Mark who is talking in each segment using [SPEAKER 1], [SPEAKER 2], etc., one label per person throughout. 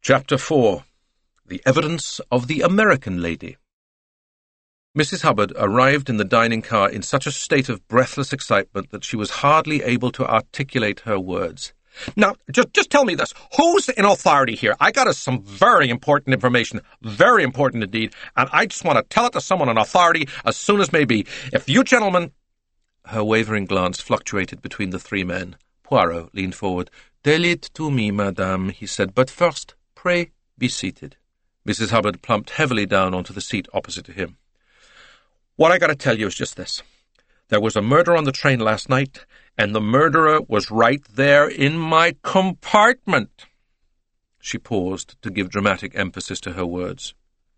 [SPEAKER 1] Chapter 4. The Evidence of the American Lady. Mrs. Hubbard arrived in the dining car in such a state of breathless excitement that she was hardly able to articulate her words. "Now, just tell me this. Who's in authority here? I got us some very important information, very important indeed, and I just want to tell it to someone in authority as soon as may be. If you gentlemen—" Her wavering glance fluctuated between the three men. Poirot leaned forward. "Tell it to me, madame," he said, "but first, pray be seated." Mrs. Hubbard plumped heavily down onto the seat opposite to him. "What I got to tell you is just this. There was a murder on the train last night, and the murderer was right there in my compartment." She paused to give dramatic emphasis to her words.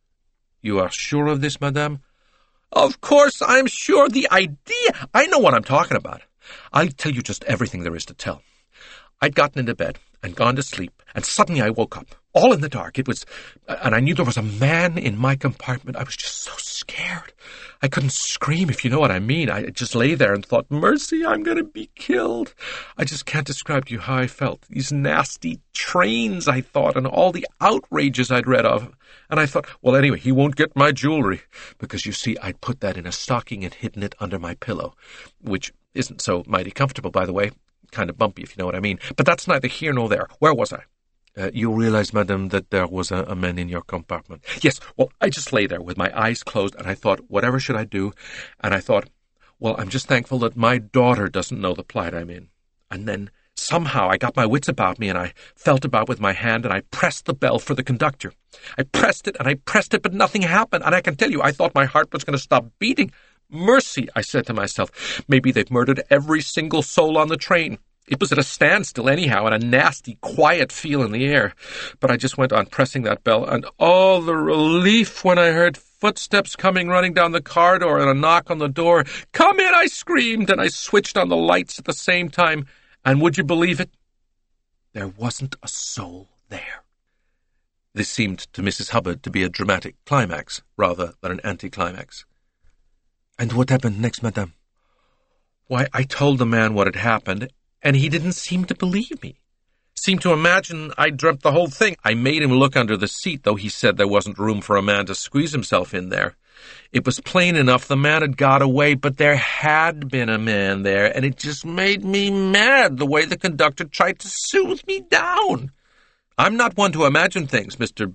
[SPEAKER 1] "You are sure of this, madame?" "Of course I'm sure. The idea! I know what I'm talking about. I'll tell you just everything there is to tell. I'd gotten into bed and gone to sleep, and suddenly I woke up, all in the dark. And I knew there was a man in my compartment. I was just so scared. I couldn't scream, if you know what I mean. I just lay there and thought, mercy, I'm going to be killed. I just can't describe to you how I felt. These nasty trains, I thought, and all the outrages I'd read of. And I thought, well, anyway, he won't get my jewelry. Because, you see, I'd put that in a stocking and hidden it under my pillow, which isn't so mighty comfortable, by the way. Kind of bumpy, if you know what I mean. But that's neither here nor there. Where was I? You realize, madame, that there was a man in your compartment? Yes, well, I just lay there with my eyes closed, and I thought, whatever should I do? And I thought, well, I'm just thankful that my daughter doesn't know the plight I'm in. And then, somehow, I got my wits about me, and I felt about with my hand, and I pressed the bell for the conductor. I pressed it, but nothing happened, and I can tell you, I thought my heart was going to stop beating. Mercy, I said to myself. Maybe they've murdered every single soul on the train. It was at a standstill anyhow, and a nasty, quiet feel in the air. But I just went on pressing that bell, and oh, the relief when I heard footsteps coming running down the corridor and a knock on the door. "Come in," I screamed, and I switched on the lights at the same time. And would you believe it? There wasn't a soul there. This seemed to Mrs. Hubbard to be a dramatic climax rather than an anticlimax. "And what happened next, madame?" "Why, I told the man what had happened, and he didn't seem to believe me. Seemed to imagine I dreamt the whole thing. I made him look under the seat, though he said there wasn't room for a man to squeeze himself in there. It was plain enough the man had got away, but there had been a man there, and it just made me mad the way the conductor tried to soothe me down. I'm not one to imagine things, Mr.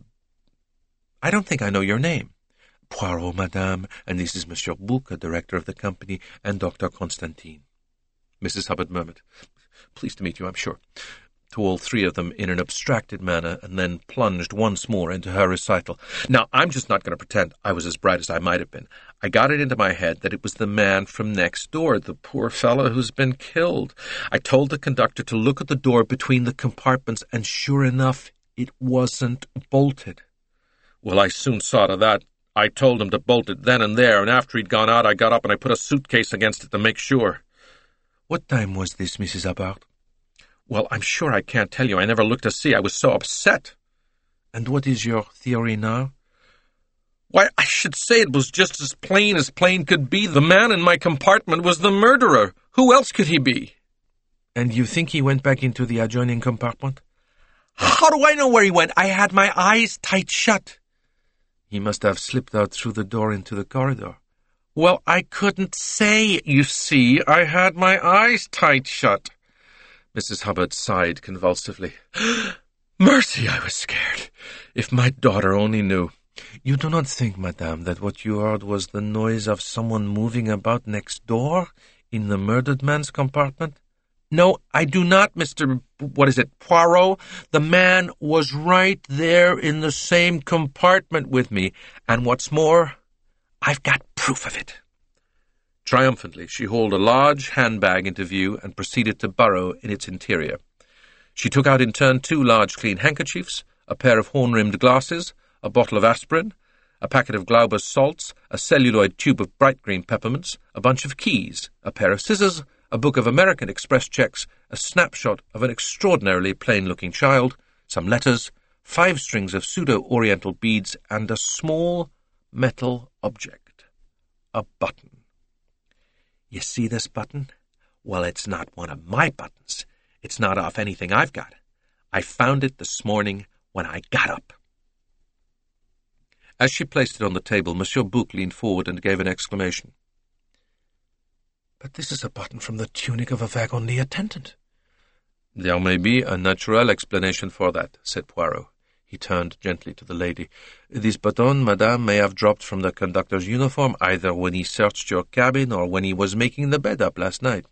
[SPEAKER 1] I don't think I know your name." "Poirot, madame, and this is Monsieur Bouc, director of the company, and Dr. Constantine." Mrs. Hubbard murmured, "Pleased to meet you, I'm sure," to all three of them in an abstracted manner, and then plunged once more into her recital. Now, I'm just not going to pretend I was as bright as I might have been. I got it into my head that it was the man from next door, the poor fellow who's been killed. I told the conductor to look at the door between the compartments, and sure enough, it wasn't bolted. Well, I soon saw to that. I told him to bolt it then and there, and after he'd gone out, I got up and I put a suitcase against it to make sure." "What time was this, Mrs. Hubbard?" "Well, I'm sure I can't tell you. I never looked to see. I was so upset." "And what is your theory now?" "Why, I should say it was just as plain could be. The man in my compartment was the murderer. Who else could he be?" "And you think he went back into the adjoining compartment?" "How do I know where he went? I had my eyes tight shut." "He must have slipped out through the door into the corridor." "Well, I couldn't say, you see. I had my eyes tight shut." Mrs. Hubbard sighed convulsively. "Mercy, I was scared. If my daughter only knew." "You do not think, madame, that what you heard was the noise of someone moving about next door in the murdered man's compartment?" "No, I do not, Mr. Poirot. The man was right there in the same compartment with me, and what's more, I've got proof of it." Triumphantly, she hauled a large handbag into view and proceeded to burrow in its interior. She took out in turn 2 large clean handkerchiefs, a pair of horn-rimmed glasses, a bottle of aspirin, a packet of Glauber's salts, a celluloid tube of bright green peppermints, a bunch of keys, a pair of scissors, a book of American Express checks, a snapshot of an extraordinarily plain-looking child, some letters, 5 strings of pseudo-oriental beads, and a small metal object. A button. "You see this button? Well, it's not one of my buttons. It's not off anything I've got. I found it this morning when I got up." As she placed it on the table, Monsieur Bouc leaned forward and gave an exclamation.
[SPEAKER 2] "But this is a button from the tunic of a wagonly attendant."
[SPEAKER 1] "There may be a natural explanation for that," said Poirot. He turned gently to the lady. "This button, madame, may have dropped from the conductor's uniform either when he searched your cabin or when he was making the bed up last night."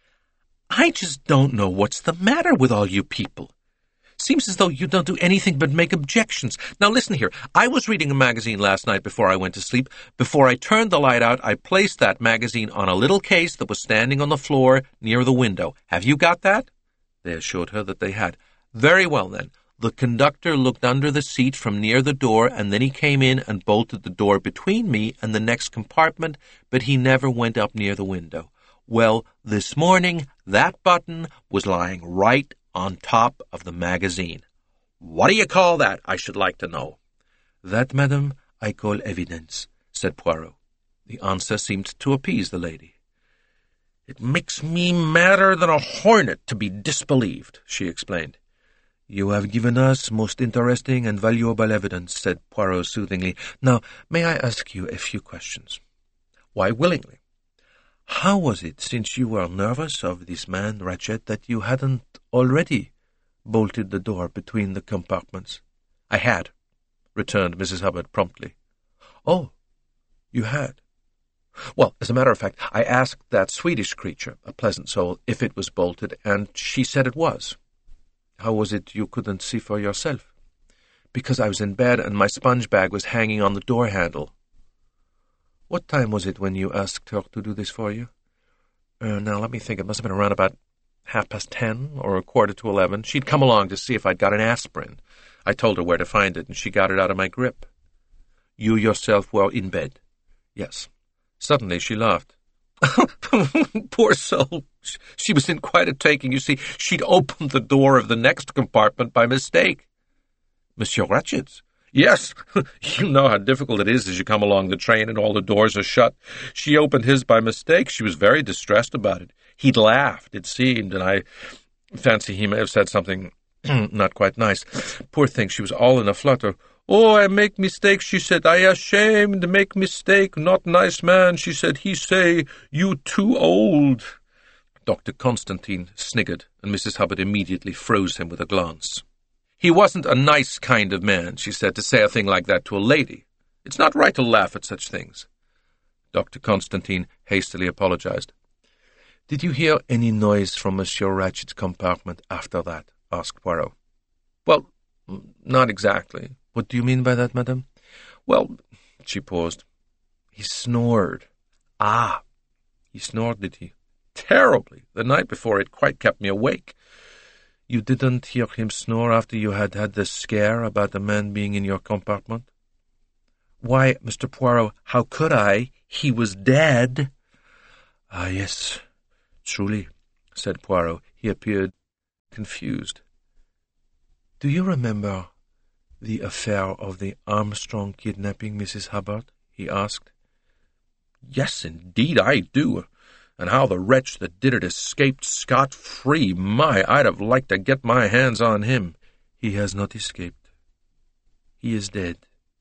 [SPEAKER 1] "I just don't know what's the matter with all you people. Seems as though you don't do anything but make objections. Now listen here. I was reading a magazine last night before I went to sleep. Before I turned the light out, I placed that magazine on a little case that was standing on the floor near the window. Have you got that?" They assured her that they had. "Very well, then. The conductor looked under the seat from near the door, and then he came in and bolted the door between me and the next compartment, but he never went up near the window. Well, this morning, that button was lying right on top of the magazine. What do you call that, I should like to know?"
[SPEAKER 2] "That, madame, I call evidence," said Poirot.
[SPEAKER 1] The answer seemed to appease the lady.
[SPEAKER 2] "It makes me madder than a hornet to be disbelieved," she explained.
[SPEAKER 1] "You have given us most interesting and valuable evidence," said Poirot soothingly. "Now, may I ask you a few questions?"
[SPEAKER 2] "Why, willingly."
[SPEAKER 1] "How was it, since you were nervous of this man Ratchett, that you hadn't already bolted the door between the compartments?"
[SPEAKER 2] "I had," returned Mrs. Hubbard promptly.
[SPEAKER 1] "Oh, you had?"
[SPEAKER 2] "Well, as a matter of fact, I asked that Swedish creature, a pleasant soul, if it was bolted, and she said it was."
[SPEAKER 1] "How was it you couldn't see for yourself?"
[SPEAKER 2] "Because I was in bed and my sponge bag was hanging on the door handle."
[SPEAKER 1] "What time was it when you asked her to do this for you?"
[SPEAKER 2] Now, let me think. It must have been around about 10:30 or 11:15. She'd come along to see if I'd got an aspirin. I told her where to find it, and she got it out of my grip.
[SPEAKER 1] "You yourself were in bed?"
[SPEAKER 2] "Yes."
[SPEAKER 1] Suddenly she laughed.
[SPEAKER 2] "Poor soul. She was in quite a taking. You see, she'd opened the door of the next compartment by mistake."
[SPEAKER 1] "Monsieur Ratchett's?"
[SPEAKER 2] "Yes. You know how difficult it is as you come along the train and all the doors are shut. She opened his by mistake. She was very distressed about it. He'd laughed, it seemed, and I fancy he may have said something not quite nice. Poor thing, she was all in a flutter. 'Oh, I make mistake,' she said. 'I ashamed make mistake. Not nice man,' she said. 'He say, you too old.'"
[SPEAKER 1] Dr. Constantine sniggered, and Mrs. Hubbard immediately froze him with a glance. "He wasn't a nice kind of man," she said, "to say a thing like that to a lady. It's not right to laugh at such things." Dr. Constantine hastily apologized.
[SPEAKER 2] "Did you hear any noise from Monsieur Ratchett's compartment after that?" asked Poirot.
[SPEAKER 1] "Well, not exactly."
[SPEAKER 2] "What do you mean by that, madame?"
[SPEAKER 1] "Well," she paused,
[SPEAKER 2] "he snored."
[SPEAKER 1] "Ah,
[SPEAKER 2] he snored, did he?"
[SPEAKER 1] "Terribly. The night before it quite kept me awake."
[SPEAKER 2] "You didn't hear him snore after you had had the scare about the man being in your compartment?"
[SPEAKER 1] "Why, Mr. Poirot, how could I? He was dead."
[SPEAKER 2] "Ah, yes, truly," said Poirot. He appeared confused. "Do you remember the affair of the Armstrong kidnapping, Mrs. Hubbard?" he asked.
[SPEAKER 1] "Yes, indeed I do. And how the wretch that did it escaped scot-free. My, I'd have liked to get my hands on him."
[SPEAKER 2] "He has not escaped. He is dead.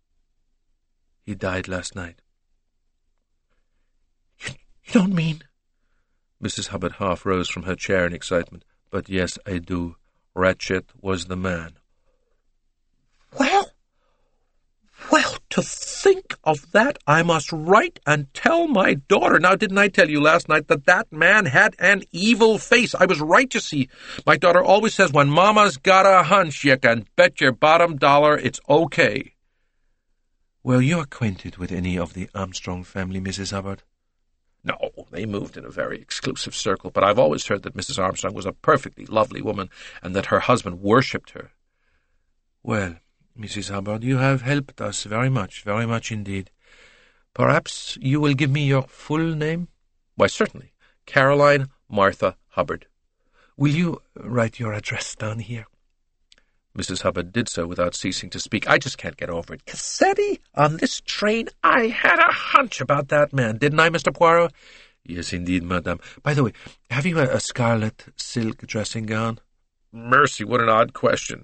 [SPEAKER 2] He died last night."
[SPEAKER 1] You don't mean—"
[SPEAKER 2] Mrs. Hubbard half rose from her chair in excitement. "But yes, I do. Ratchett was the man."
[SPEAKER 1] Well, to think of that, I must write and tell my daughter. Now, didn't I tell you last night that that man had an evil face? I was right, you see. My daughter always says when Mama's got a hunch, you can bet your bottom dollar it's okay.
[SPEAKER 2] Were you acquainted with any of the Armstrong family, Mrs. Hubbard?
[SPEAKER 1] No, they moved in a very exclusive circle, but I've always heard that Mrs. Armstrong was a perfectly lovely woman and that her husband worshipped her.
[SPEAKER 2] Well, Mrs. Hubbard, you have helped us very much indeed. Perhaps you will give me your full name?
[SPEAKER 1] Why, certainly. Caroline Martha Hubbard.
[SPEAKER 2] Will you write your address down here?
[SPEAKER 1] Mrs. Hubbard did so without ceasing to speak. I just can't get over it. Cassetti, on this train, I had a hunch about that man, didn't I, Mr. Poirot?
[SPEAKER 2] Yes, indeed, madame. By the way, have you a scarlet silk dressing gown?
[SPEAKER 1] Mercy, what an odd question.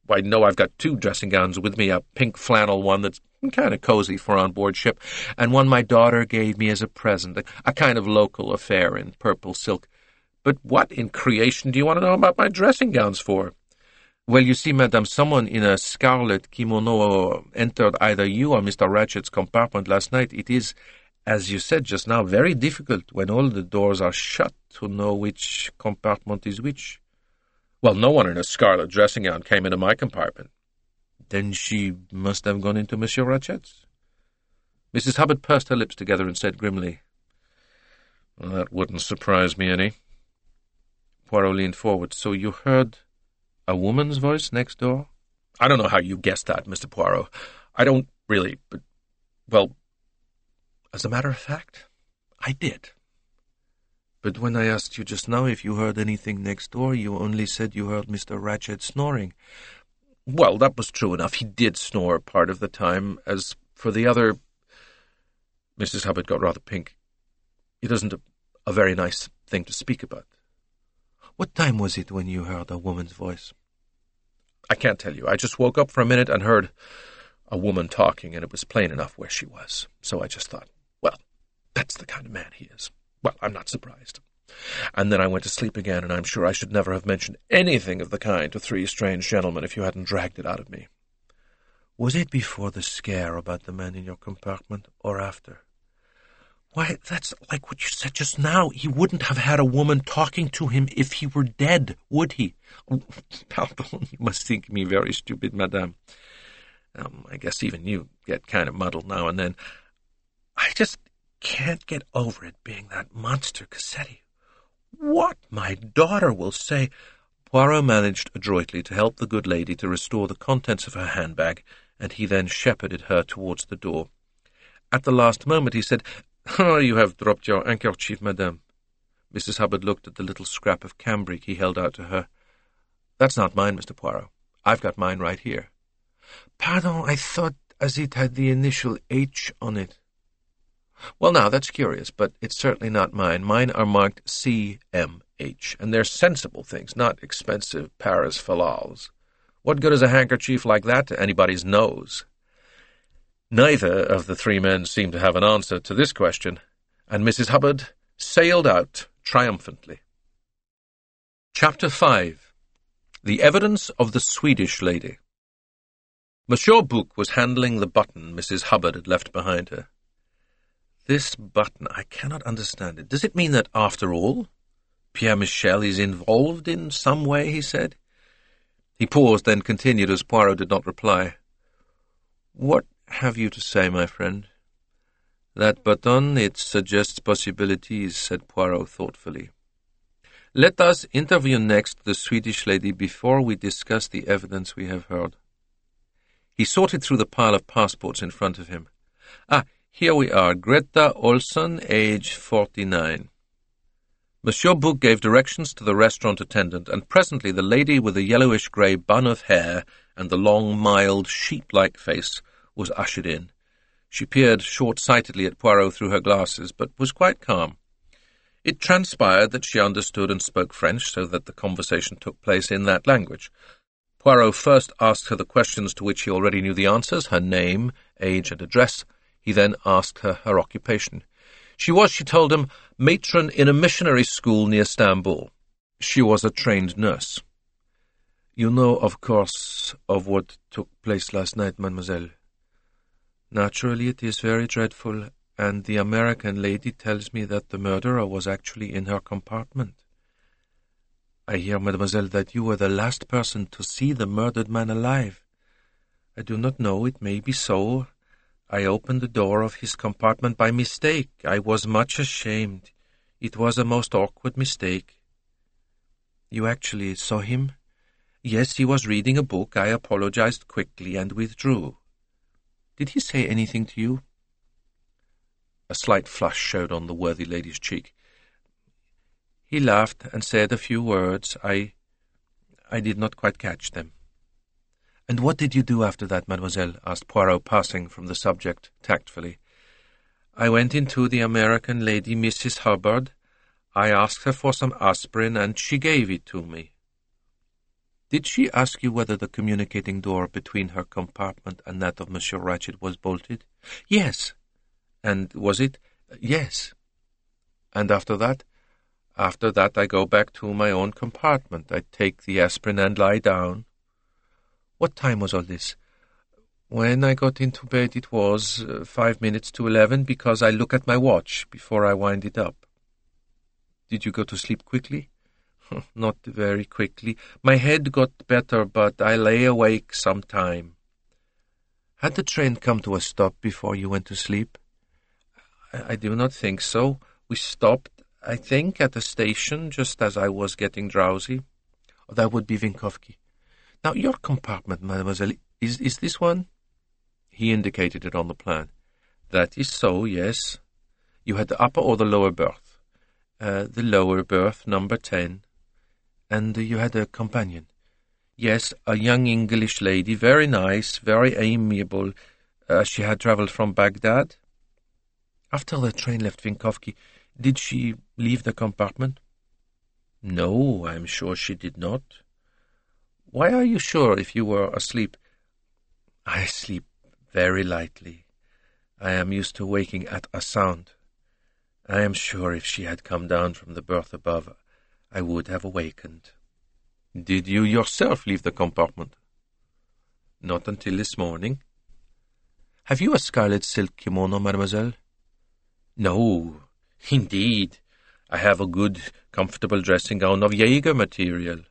[SPEAKER 2] I know I've got 2 dressing gowns with me, a pink flannel one that's kind of cozy for on board ship, and one my daughter gave me as a present, a kind of local affair in purple silk. But what in creation do you want to know about my dressing gowns for? Well, you see, madame, someone in a scarlet kimono entered either you or Mr. Ratchet's compartment last night. It is, as you said just now, very difficult when all the doors are shut to know which compartment is which. Well, no one in a scarlet dressing gown came into my compartment. Then she must have gone into Monsieur Ratchet's. Mrs. Hubbard pursed her lips together and said grimly, "Well, that wouldn't surprise me any." Poirot leaned forward. "So you heard a woman's voice next door?" "I don't know how you guessed that, Mr. Poirot. I don't really, but, well, as a matter of fact, I did." "But when I asked you just now if you heard anything next door, you only said you heard Mr. Ratchet snoring." "Well, that was true enough. He did snore part of the time. As for the other—" Mrs. Hubbard got rather pink. "It isn't a very nice thing to speak about." "What time was it when you heard a woman's voice?" "I can't tell you. I just woke up for a minute and heard a woman talking, and it was plain enough where she was. So I just thought, well, that's the kind of man he is. Well, I'm not surprised. And then I went to sleep again, and I'm sure I should never have mentioned anything of the kind to 3 strange gentlemen if you hadn't dragged it out of me." "Was it before the scare about the man in your compartment, or after?" "Why, that's like what you said just now. He wouldn't have had a woman talking to him if he were dead, would he?" "Pardon, you must think me very stupid, madame. I guess even you get kind of muddled now and then. I just can't get over it being that monster Cassetti. What my daughter will say—" Poirot managed adroitly to help the good lady to restore the contents of her handbag, and he then shepherded her towards the door. At the last moment he said, "Oh, you have dropped your handkerchief, madame." Mrs. Hubbard looked at the little scrap of cambric he held out to her. "That's not mine, Mr. Poirot. I've got mine right here." "Pardon, I thought as it had the initial H on it." "Well, now, that's curious, but it's certainly not mine. Mine are marked C.M.H., and they're sensible things, not expensive Paris fallals. What good is a handkerchief like that to anybody's nose?" Neither of the 3 men seemed to have an answer to this question, and Mrs. Hubbard sailed out triumphantly. Chapter 5. The Evidence of the Swedish Lady. Monsieur Bouc was handling the button Mrs. Hubbard had left behind her. "This button, I cannot understand it. Does it mean that, after all, Pierre Michel is involved in some way?" he said. He paused, then continued as Poirot did not reply. "What have you to say, my friend?" "That button, it suggests possibilities," said Poirot thoughtfully. "Let us interview next the Swedish lady before we discuss the evidence we have heard." He sorted through the pile of passports in front of him. Here we are. Greta Olsson, age 49. Monsieur Bouc gave directions to the restaurant attendant, and presently the lady with the yellowish-grey bun of hair and the long, mild, sheep-like face was ushered in. She peered short-sightedly at Poirot through her glasses, but was quite calm. It transpired that she understood and spoke French, so that the conversation took place in that language. Poirot first asked her the questions to which he already knew the answers, her name, age, and address. He then asked her occupation. She was, she told him, matron in a missionary school near Stamboul. She was a trained nurse. "You know, of course, of what took place last night, mademoiselle. Naturally, it is very dreadful, and the American lady tells me that the murderer was actually in her compartment. I hear, mademoiselle, that you were the last person to see the murdered man alive. I do not know, it may be so. I opened the door of his compartment by mistake. I was much ashamed. It was a most awkward mistake." "You actually saw him?" "Yes, he was reading a book. I apologized quickly and withdrew." "Did he say anything to you?" A slight flush showed on the worthy lady's cheek. "He laughed and said a few words. I did not quite catch them." "And what did you do after that, mademoiselle?" asked Poirot, passing from the subject tactfully. "I went into the American lady, Mrs. Hubbard. I asked her for some aspirin, and she gave it to me."
[SPEAKER 1] Did she ask you whether the communicating door between her compartment and that of Monsieur Ratchett was bolted? Yes. And was it? Yes. And after that? After that I go back to my own compartment. I take the aspirin and lie down. What time was all this? When I got into bed it was 5 minutes to 11, because I look at my watch before I wind it up. Did you go to sleep quickly? Not very quickly. My head got better, but I lay awake some time. Had the train come to a stop before you went to sleep? I do not think so. We stopped, I think, at a station just as I was getting drowsy. Oh, that would be Vinkovky. Now, your compartment, mademoiselle, is this one? He indicated it on the plan. That is so, yes. You had the upper or the lower berth? The lower berth, number 10. And you had a companion? Yes, a young English lady, very nice, very amiable. She had travelled from Baghdad. After the train left Vinkovky, did she leave the compartment? No, I am sure she did not. Why are you sure if you were asleep? I sleep very lightly. I am used to waking at a sound. I am sure if she had come down from the berth above, I would have awakened. Did you yourself leave the compartment? Not until this morning. Have you a scarlet silk kimono, mademoiselle? No, indeed. I have a good, comfortable dressing gown of Jaeger material.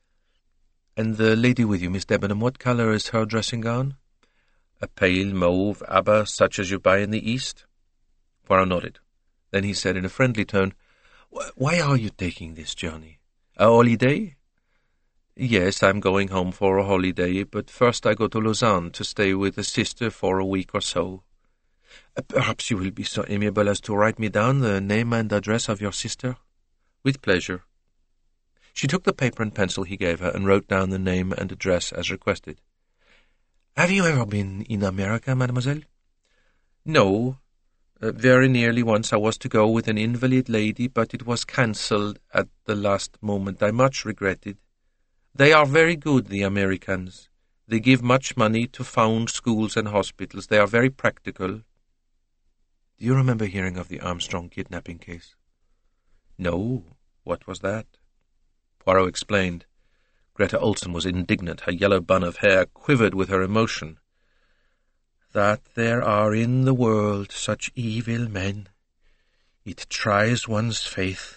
[SPEAKER 1] And the lady with you, Miss Debenham, what colour is her dressing gown? A pale mauve abba, such as you buy in the East? Poirot nodded. Then he said in a friendly tone, Why are you taking this journey? A holiday? Yes, I'm going home for a holiday, but first I go to Lausanne to stay with a sister for a week or so. Perhaps you will be so amiable as to write me down the name and address of your sister? With pleasure. She took the paper and pencil he gave her and wrote down the name and address as requested. Have you ever been in America, mademoiselle? No. Very nearly once I was to go with an invalid lady, but it was cancelled at the last moment. I much regret it. They are very good, the Americans. They give much money to found schools and hospitals. They are very practical. Do you remember hearing of the Armstrong kidnapping case? No. What was that? Poirot explained. Greta Olson was indignant. Her yellow bun of hair quivered with her emotion. That there are in the world such evil men. It tries one's faith.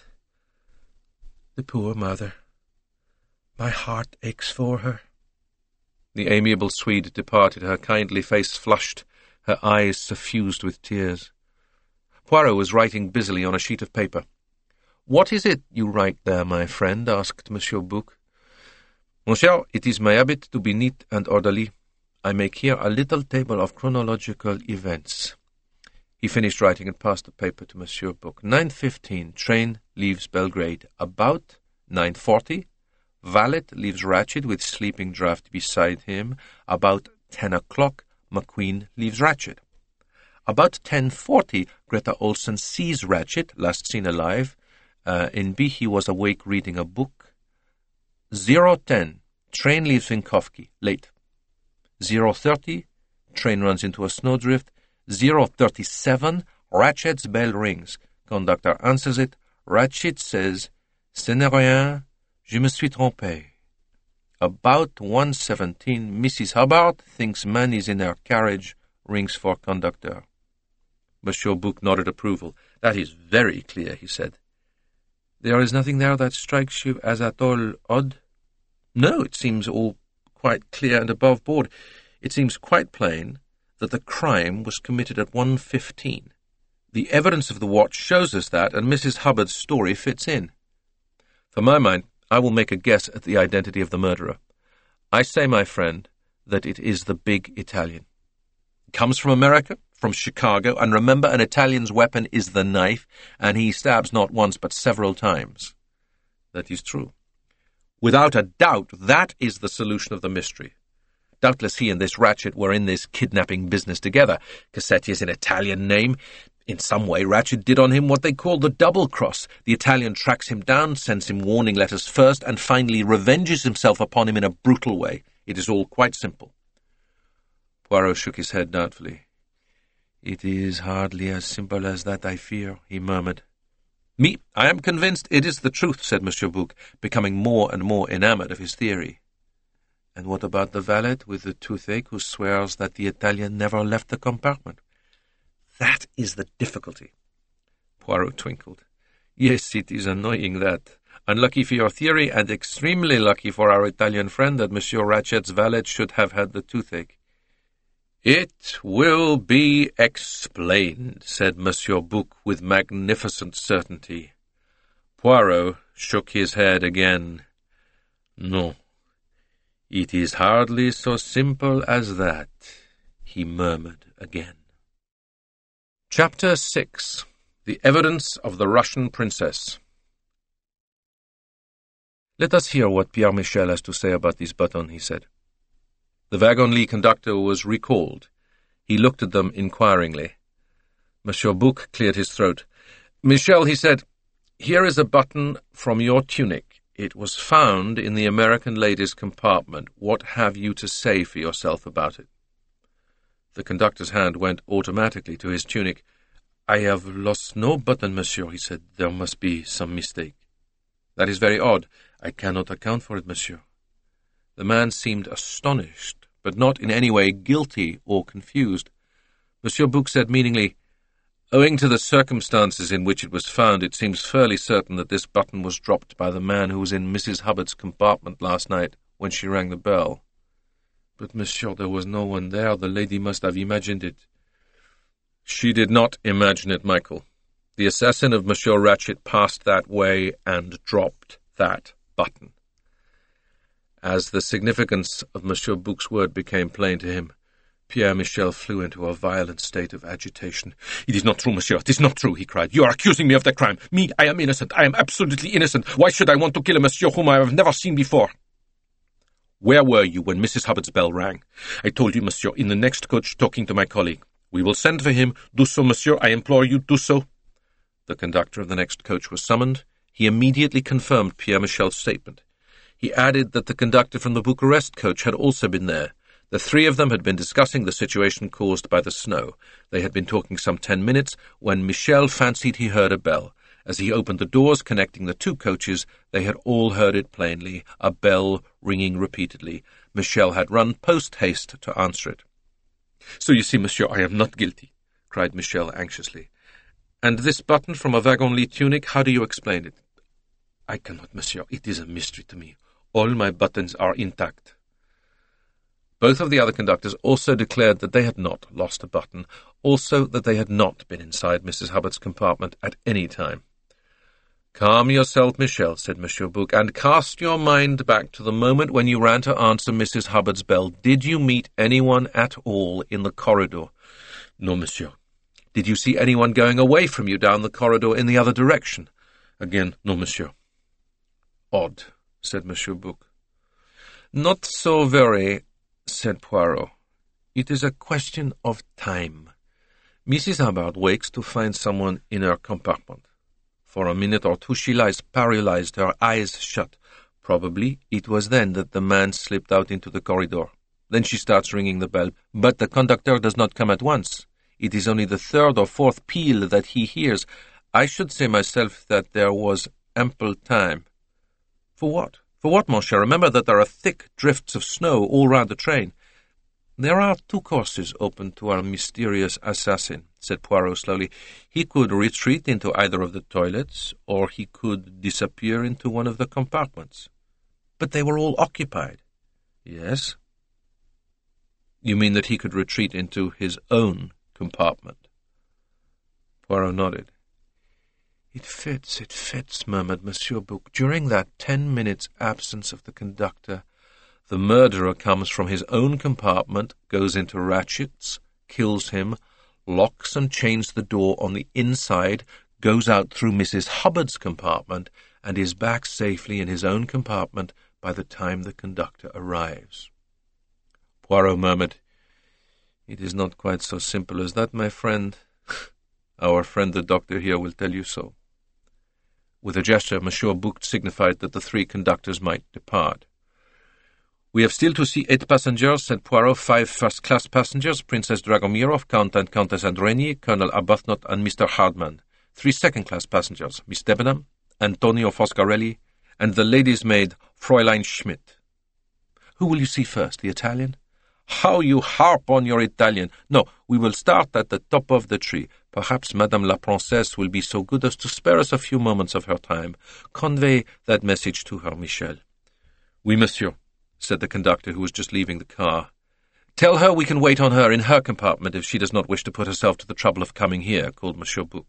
[SPEAKER 1] The poor mother. My heart aches for her. The amiable Swede departed, her kindly face flushed, her eyes suffused with tears. Poirot was writing busily on a sheet of paper. What is it you write there, my friend? Asked Monsieur Bouc. Monsieur, it is my habit to be neat and orderly. I make here a little table of chronological events. He finished writing and passed the paper to Monsieur Bouc. 9:15, train leaves Belgrade. About 9:40, valet leaves Ratchett with sleeping draught beside him. About 10 o'clock, McQueen leaves Ratchett. About 10:40, Greta Olson sees Ratchett, last seen alive. In B, he was awake reading a book. 0:10, train leaves Vinkovky, late. 0:30, train runs into a snowdrift. 0:37, Ratchett's bell rings. Conductor answers it. Ratchett says, Ce n'est rien, je me suis trompé. About 1:17, Mrs. Hubbard thinks man is in her carriage, rings for conductor. Monsieur Bouc nodded approval. That is very clear, he said. There is nothing there that strikes you as at all odd? No, it seems all quite clear and above board. It seems quite plain that the crime was committed at 1:15. The evidence of the watch shows us that, and Mrs. Hubbard's story fits in. For my mind, I will make a guess at the identity of the murderer. I say, my friend, that it is the big Italian. He comes from America, from Chicago, and remember, an Italian's weapon is the knife, and he stabs not once but several times. That is true. Without a doubt, that is the solution of the mystery. Doubtless he and this Ratchett were in this kidnapping business together. Cassetti is an Italian name. In some way, Ratchett did on him what they call the double cross. The Italian tracks him down, sends him warning letters first, and finally revenges himself upon him in a brutal way. It is all quite simple." Poirot shook his head doubtfully. "It is hardly as simple as that, I fear," he murmured. "Me, I am convinced it is the truth," said Monsieur Bouc, becoming more and more enamoured of his theory. "And what about the valet with the toothache who swears that the Italian never left the compartment?" "That is the difficulty." Poirot twinkled. "Yes, it is annoying, that. Unlucky for your theory, and extremely lucky for our Italian friend that Monsieur Ratchett's valet should have had the toothache." "It will be explained," said Monsieur Bouc with magnificent certainty. Poirot shook his head again. "No, it is hardly so simple as that," he murmured again. Chapter 6. The Evidence of the Russian Princess. "Let us hear what Pierre Michel has to say about this button," he said. The wagon-lit conductor was recalled. He looked at them inquiringly. Monsieur Bouc cleared his throat. "Michel," he said, "here is a button from your tunic. It was found in the American lady's compartment. What have you to say for yourself about it?" The conductor's hand went automatically to his tunic. "I have lost no button, monsieur," he said. "There must be some mistake." "That is very odd. I cannot account for it, monsieur." The man seemed astonished, but not in any way guilty or confused. Monsieur Bouc said meaningly, "Owing to the circumstances in which it was found, it seems fairly certain that this button was dropped by the man who was in Mrs. Hubbard's compartment last night when she rang the bell." "But, monsieur, there was no one there. The lady must have imagined it." "She did not imagine it, Michael. The assassin of Monsieur Ratchett passed that way and dropped that button." As the significance of Monsieur Bouc's word became plain to him, Pierre Michel flew into a violent state of agitation. "It is not true, monsieur. It is not true," he cried. "You are accusing me of the crime. Me, I am innocent. I am absolutely innocent. Why should I want to kill a monsieur whom I have never seen before?" "Where were you when Mrs. Hubbard's bell rang?" "I told you, monsieur, in the next coach, talking to my colleague." "We will send for him. Do so, monsieur. I implore you, do so." The conductor of the next coach was summoned. He immediately confirmed Pierre Michel's statement. He added that the conductor from the Bucharest coach had also been there. The three of them had been discussing the situation caused by the snow. They had been talking some 10 minutes when Michel fancied he heard a bell. As he opened the doors connecting the two coaches, they had all heard it plainly, a bell ringing repeatedly. Michel had run post-haste to answer it. "So you see, monsieur, I am not guilty," cried Michel anxiously. "And this button from a wagon-lit tunic, how do you explain it?" "I cannot, monsieur. It is a mystery to me. All my buttons are intact." Both of the other conductors also declared that they had not lost a button, also that they had not been inside Mrs. Hubbard's compartment at any time. "Calm yourself, Michel," said Monsieur Bouc, "and cast your mind back to the moment when you ran to answer Mrs. Hubbard's bell. Did you meet anyone at all in the corridor?" "No, monsieur." "Did you see anyone going away from you down the corridor in the other direction?" "Again, no, monsieur." "Odd," said Monsieur Bouc. "Not so very," said Poirot. "It is a question of time. Mrs. Hubbard wakes to find someone in her compartment. For a minute or two she lies paralyzed, her eyes shut. Probably it was then that the man slipped out into the corridor. Then she starts ringing the bell, but the conductor does not come at once. It is only the third or fourth peal that he hears. I should say myself that there was ample time." "For what? For what, mon cher? Remember that there are thick drifts of snow all round the train." "There are two courses open to our mysterious assassin," said Poirot slowly. "He could retreat into either of the toilets, or he could disappear into one of the compartments." "But they were all occupied." "Yes." "You mean that he could retreat into his own compartment?" Poirot nodded. It fits, murmured Monsieur Bouc. During that 10 minutes' absence of the conductor, the murderer comes from his own compartment, goes into Ratchett's, kills him, locks and chains the door on the inside, goes out through Mrs. Hubbard's compartment, and is back safely in his own compartment by the time the conductor arrives. Poirot murmured, "It is not quite so simple as that, my friend." Our friend the doctor here will tell you so." With a gesture, Monsieur Bouc signified that the three conductors might depart. "We have still to see 8 passengers," said Poirot, 5 first-class passengers, Princess Dragomirov, Count and Countess Andreni, Colonel Arbuthnot, and Mr. Hardman. 3 second-class passengers, Miss Debenham, Antonio Foscarelli, and the lady's maid, Fräulein Schmidt. "Who will you see first, the Italian?" "How you harp on your Italian! No, we will start at the top of the tree. Perhaps Madame la Princesse will be so good as to spare us a few moments of her time. Convey that message to her, Michel." "Oui, monsieur," said the conductor, who was just leaving the car. "Tell her we can wait on her in her compartment if she does not wish to put herself to the trouble of coming here," called Monsieur Bouc.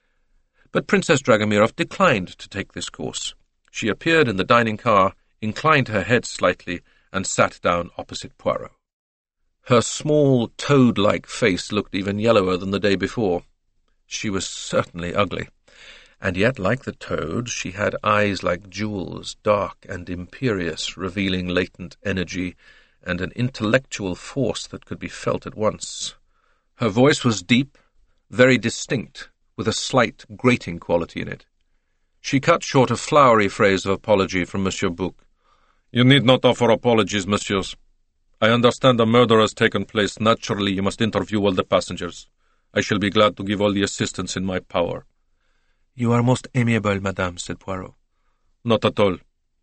[SPEAKER 1] But Princess Dragomirov declined to take this course. She appeared in the dining car, inclined her head slightly, and sat down opposite Poirot. Her small, toad-like face looked even yellower than the day before. She was certainly ugly, and yet, like the toad, she had eyes like jewels, dark and imperious, revealing latent energy and an intellectual force that could be felt at once. Her voice was deep, very distinct, with a slight grating quality in it. She cut short a flowery phrase of apology from Monsieur Bouc. "You need not offer apologies, messieurs. I understand a murder has taken place. Naturally, you must interview all the passengers. I shall be glad to give all the assistance in my power." "You are most amiable, madame," said Poirot. "Not at all.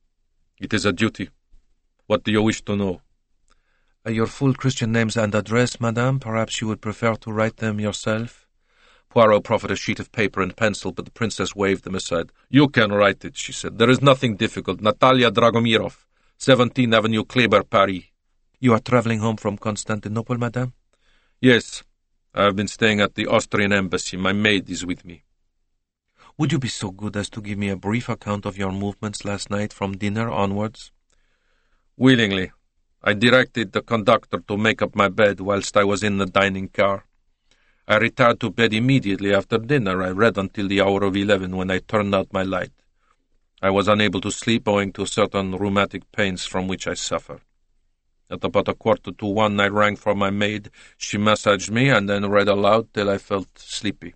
[SPEAKER 1] It is a duty. What do you wish to know?" "Your full Christian names and address, madame. Perhaps you would prefer to write them yourself?" Poirot proffered a sheet of paper and pencil, but the princess waved them aside. "You can write it," she said. "There is nothing difficult. Natalia Dragomirov, 17 Avenue Kléber, Paris." "You are travelling home from Constantinople, madame?" "Yes. I have been staying at the Austrian embassy. My maid is with me." "Would you be so good as to give me a brief account of your movements last night from dinner onwards?" "Willingly. I directed the conductor to make up my bed whilst I was in the dining car. I retired to bed immediately after dinner. I read until the hour of 11 when I turned out my light. I was unable to sleep owing to certain rheumatic pains from which I suffer. At about 1:45, I rang for my maid. She massaged me and then read aloud till I felt sleepy.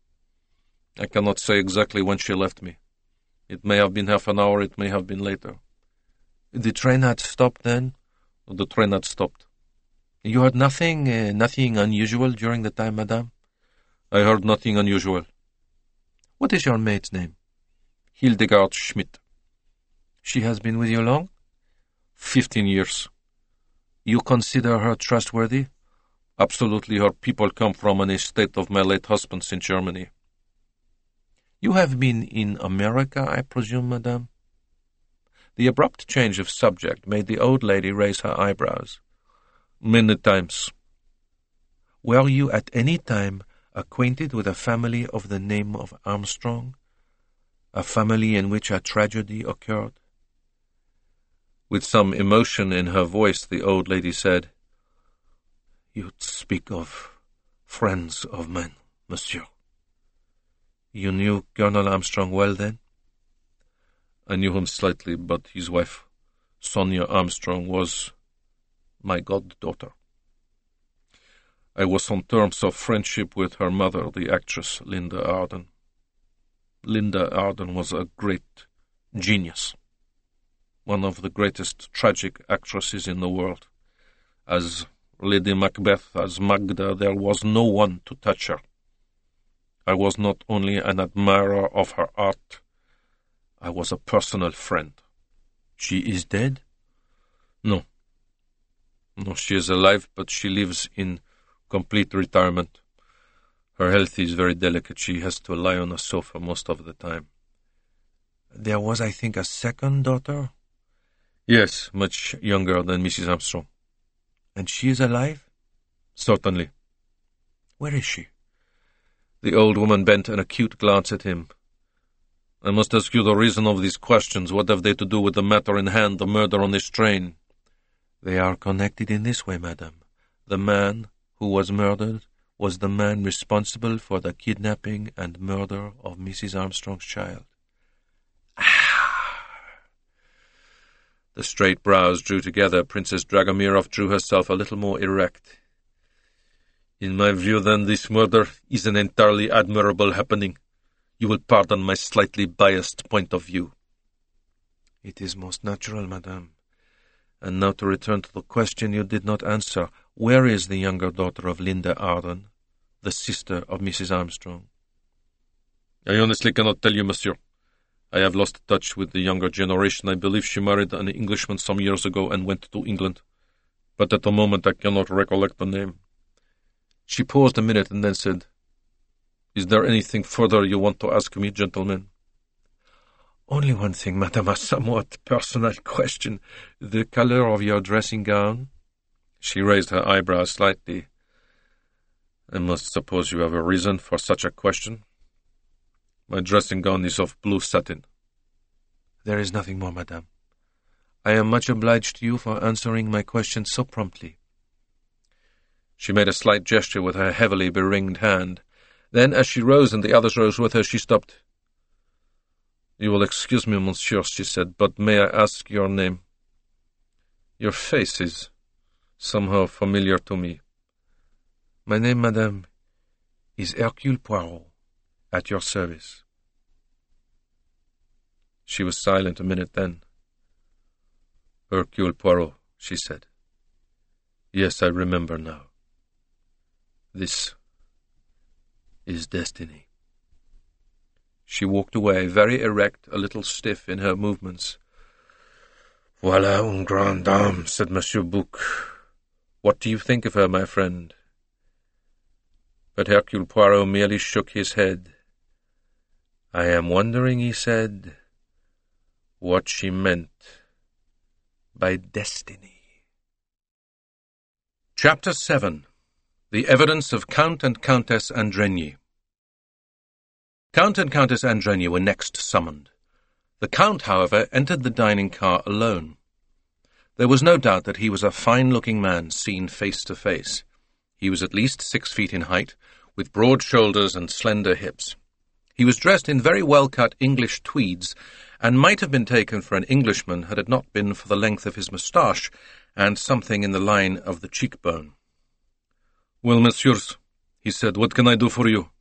[SPEAKER 1] I cannot say exactly when she left me. It may have been half an hour, it may have been later." "The train had stopped then?" "The train had stopped." "You heard nothing unusual during the time, madame?" "I heard nothing unusual." "What is your maid's name?" "Hildegard Schmidt." "She has been with you long?" 15 years. "You consider her trustworthy?" "Absolutely. Her people come from an estate of my late husband's in Germany." "You have been in America, I presume, madame?" The abrupt change of subject made the old lady raise her eyebrows. "Many times." "Were you at any time acquainted with a family of the name of Armstrong? A family in which a tragedy occurred?" With some emotion in her voice, the old lady said, "You speak of friends of mine, monsieur. You knew Colonel Armstrong well, then?" "I knew him slightly, but his wife, Sonia Armstrong, was my goddaughter. I was on terms of friendship with her mother, the actress Linda Arden. Linda Arden was a great genius, one of the greatest tragic actresses in the world. As Lady Macbeth, as Magda, there was no one to touch her. I was not only an admirer of her art, I was a personal friend." "She is dead?" No, she is alive, but she lives in complete retirement. Her health is very delicate. She has to lie on a sofa most of the time." "There was, I think, a second daughter?" "Yes, much younger than Mrs. Armstrong." "And she is alive?" "Certainly." "Where is she?" The old woman bent an acute glance at him. "I must ask you the reason of these questions. What have they to do with the matter in hand, the murder on this train?" "They are connected in this way, madame. The man who was murdered was the man responsible for the kidnapping and murder of Mrs. Armstrong's child." The straight brows drew together. Princess Dragomirov drew herself a little more erect.
[SPEAKER 2] In my view, then, this murder is an entirely admirable happening. You will pardon my slightly biased point of view.
[SPEAKER 1] It is most natural, madame. And now to return to the question you did not answer. Where is the younger daughter of Linda Arden, the sister of Mrs. Armstrong?
[SPEAKER 2] I honestly cannot tell you, monsieur. I have lost touch with the younger generation. I believe she married an Englishman some years ago and went to England. But at the moment I cannot recollect the name.
[SPEAKER 1] She paused a minute and then said,
[SPEAKER 2] Is there anything further you want to ask me, gentlemen?
[SPEAKER 1] Only one thing, madame, a somewhat personal question. The color of your dressing gown?
[SPEAKER 2] She raised her eyebrows slightly. I must suppose you have a reason for such a question. My dressing gown is of blue satin.
[SPEAKER 1] There is nothing more, madame. I am much obliged to you for answering my question so promptly.
[SPEAKER 2] She made a slight gesture with her heavily beringed hand. Then, as she rose and the others rose with her, she stopped. You will excuse me, monsieur, she said, but may I ask your name? Your face is somehow familiar to me.
[SPEAKER 1] My name, madame, is Hercule Poirot, at your service.
[SPEAKER 2] She was silent a minute then. Hercule Poirot, she said. Yes, I remember now. This is destiny.
[SPEAKER 1] She walked away, very erect, a little stiff in her movements.
[SPEAKER 2] Voilà une grande dame, said Monsieur Bouc. What do you think of her, my friend? But Hercule Poirot merely shook his head. I am wondering, he said, what she meant by destiny.
[SPEAKER 1] Chapter 7. The Evidence of Count and Countess Andrigny. Count and Countess Andrigny were next summoned. The Count, however, entered the dining car alone. There was no doubt that he was a fine-looking man seen face to face. He was at least 6 feet in height, with broad shoulders and slender hips. He was dressed in very well-cut English tweeds, and might have been taken for an Englishman had it not been for the length of his moustache and something in the line of the cheekbone.
[SPEAKER 2] Well, messieurs, he said, what can I do for you?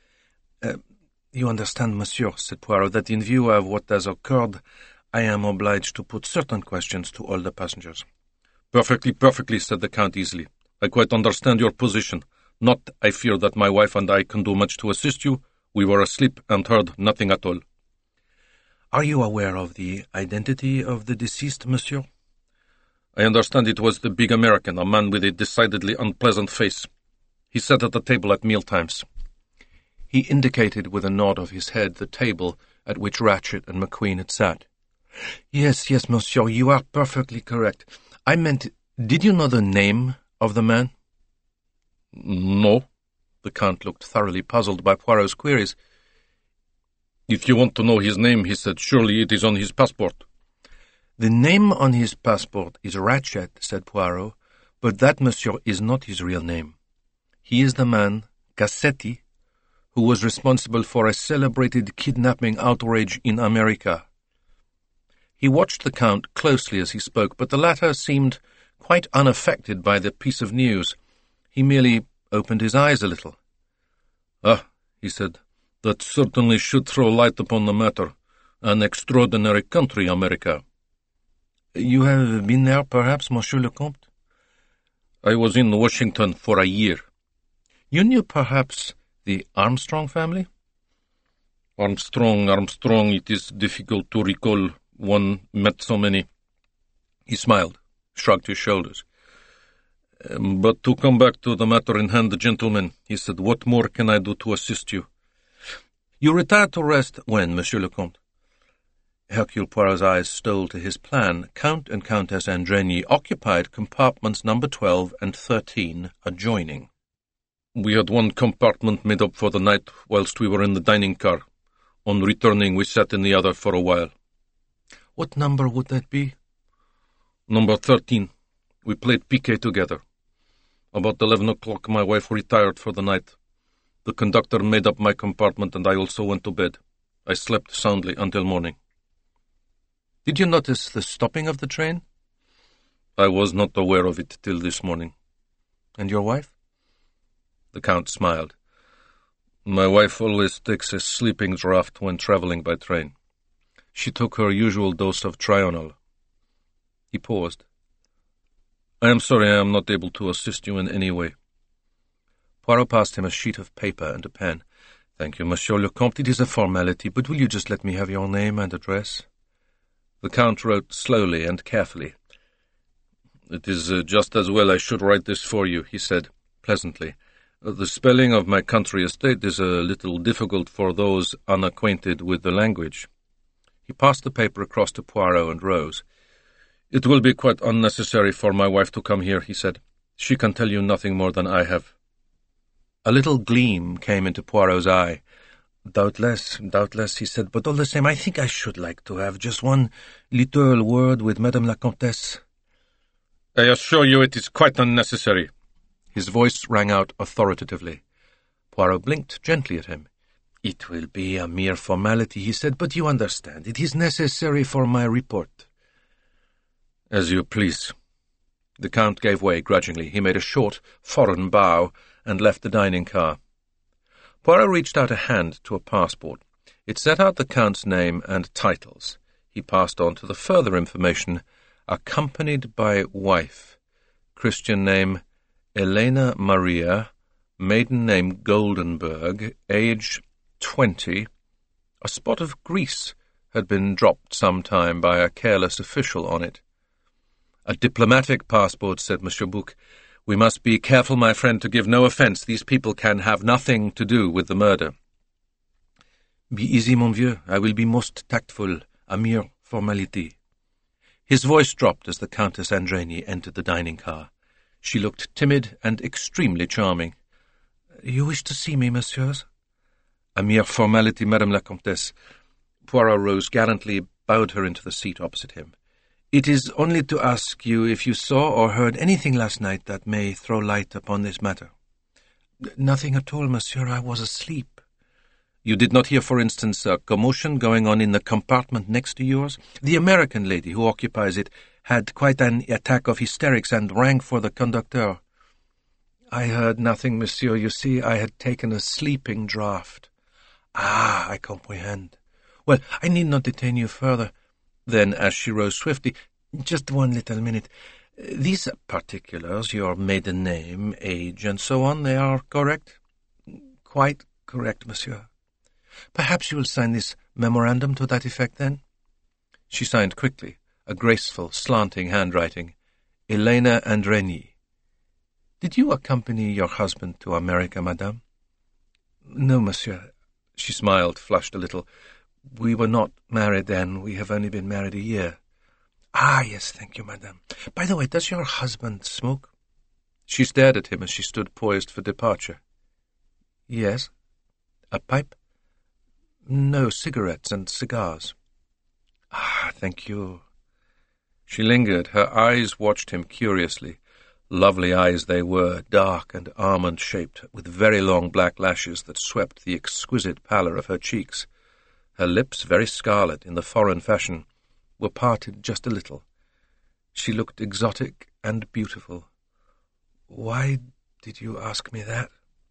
[SPEAKER 1] You understand, monsieur, said Poirot, that in view of what has occurred, I am obliged to put certain questions to all the passengers.
[SPEAKER 2] Perfectly, said the Count easily. I quite understand your position. Not, I fear, that my wife and I can do much to assist you. We were asleep and heard nothing at all.
[SPEAKER 1] Are you aware of the identity of the deceased, monsieur?
[SPEAKER 2] I understand it was the big American, a man with a decidedly unpleasant face. He sat at the table at mealtimes.
[SPEAKER 1] He indicated with a nod of his head the table at which Ratchet and McQueen had sat. Yes, monsieur, you are perfectly correct. I meant, did you know the name of the man?
[SPEAKER 2] No.
[SPEAKER 1] The Count looked thoroughly puzzled by Poirot's queries.
[SPEAKER 2] If you want to know his name, he said, surely it is on his passport.
[SPEAKER 1] The name on his passport is Ratchet, said Poirot, but that, monsieur, is not his real name. He is the man, Cassetti, who was responsible for a celebrated kidnapping outrage in America. He watched the Count closely as he spoke, but the latter seemed quite unaffected by the piece of news. He merely opened his eyes a little.
[SPEAKER 2] Ah, he said, that certainly should throw light upon the matter. An extraordinary country, America.
[SPEAKER 1] You have been there, perhaps, Monsieur le Comte?
[SPEAKER 2] I was in Washington for a year.
[SPEAKER 1] You knew, perhaps, the Armstrong family?
[SPEAKER 2] Armstrong, it is difficult to recall. One met so many.
[SPEAKER 1] He smiled, shrugged his shoulders.
[SPEAKER 2] But to come back to the matter in hand, gentlemen, he said, what more can I do to assist you?
[SPEAKER 1] You retired to rest when, Monsieur le Comte? Hercule Poirot's eyes stole to his plan. Count and Countess Andrigny occupied compartments number 12 and 13 adjoining.
[SPEAKER 2] We had one compartment made up for the night whilst we were in the dining car. On returning, we sat in the other for a while.
[SPEAKER 1] What number would that be?
[SPEAKER 2] Number 13. We played piquet together. About 11 o'clock, my wife retired for the night. The conductor made up my compartment, and I also went to bed. I slept soundly until morning.
[SPEAKER 1] Did you notice the stopping of the train?
[SPEAKER 2] I was not aware of it till this morning.
[SPEAKER 1] And your wife? The Count smiled. My wife always takes a sleeping draught when travelling by train. She took her usual dose of Trional. He paused. I am sorry I am not able to assist you in any way. Poirot passed him a sheet of paper and a pen. Thank you, Monsieur le Comte. It is a formality, but will you just let me have your name and address? The Count wrote slowly and carefully. It is just as well I should write this for you, he said, pleasantly. The spelling of my country estate is a little difficult for those unacquainted with the language. He passed the paper across to Poirot and rose. It will be quite unnecessary for my wife to come here, he said. She can tell you nothing more than I have. A little gleam came into Poirot's eye. Doubtless, he said, but all the same, I think I should like to have just one little word with Madame la Comtesse. I assure you it is quite unnecessary. His voice rang out authoritatively. Poirot blinked gently at him. It will be a mere formality, he said, but you understand, it is necessary for my report. As you please. The Count gave way grudgingly. He made a short, foreign bow and left the dining car. Poirot reached out a hand to a passport. It set out the Count's name and titles. He passed on to the further information, accompanied by wife, Christian name Elena Maria, maiden name Goldenberg, age 20. A spot of grease had been dropped some time by a careless official on it. A diplomatic passport, said Monsieur Bouc. We must be careful, my friend, to give no offence. These people can have nothing to do with the murder. Be easy, mon vieux. I will be most tactful. A mere formality. His voice dropped as the Countess Andreni entered the dining car. She looked timid and extremely charming. You wish to see me, messieurs? A mere formality, Madame la Comtesse. Poirot rose gallantly, bowed her into the seat opposite him. It is only to ask you if you saw or heard anything last night that may throw light upon this matter. Nothing at all, monsieur. I was asleep. You did not hear, for instance, a commotion going on in the compartment next to yours? The American lady who occupies it had quite an attack of hysterics and rang for the conductor. I heard nothing, monsieur. You see, I had taken a sleeping draught. Ah, I comprehend. Well, I need not detain you further. Then, as she rose swiftly, just one little minute. These particulars, your maiden name, age, and so on, they are correct? Quite correct, monsieur. Perhaps you will sign this memorandum to that effect, then? She signed quickly, a graceful, slanting handwriting. Elena Andreni. Did you accompany your husband to America, madame? No, monsieur. She smiled, flushed a little. We were not married then. We have only been married a year. Ah, yes, thank you, madame. By the way, does your husband smoke? She stared at him as she stood poised for departure. Yes. A pipe? No, cigarettes and cigars. Ah, thank you. She lingered. Her eyes watched him curiously. Lovely eyes they were, dark and almond-shaped, with very long black lashes that swept the exquisite pallor of her cheeks. Her lips, very scarlet in the foreign fashion, were parted just a little. She looked exotic and beautiful. Why did you ask me that?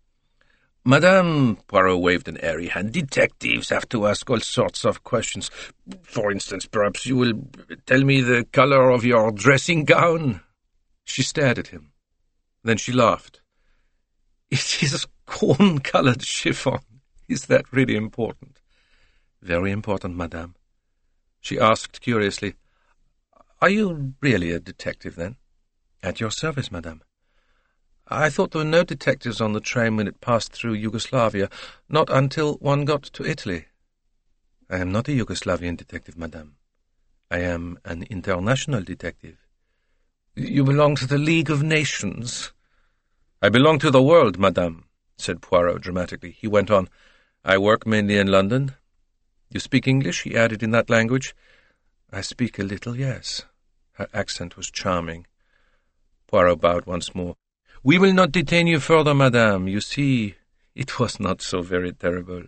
[SPEAKER 1] Madame, Poirot waved an airy hand, detectives have to ask all sorts of questions. For instance, perhaps you will tell me the colour of your dressing gown? She stared at him. Then she laughed. It is corn-coloured chiffon. Is that really important? Very important, madame. She asked curiously, Are you really a detective, then? At your service, madame. I thought there were no detectives on the train when it passed through Yugoslavia, not until one got to Italy. I am not a Yugoslavian detective, madame. I am an international detective. You belong to the League of Nations. I belong to the world, madame, said Poirot dramatically. He went on, I work mainly in London. You speak English? He added in that language. I speak a little, yes. Her accent was charming. Poirot bowed once more. We will not detain you further, madame. You see, it was not so very terrible.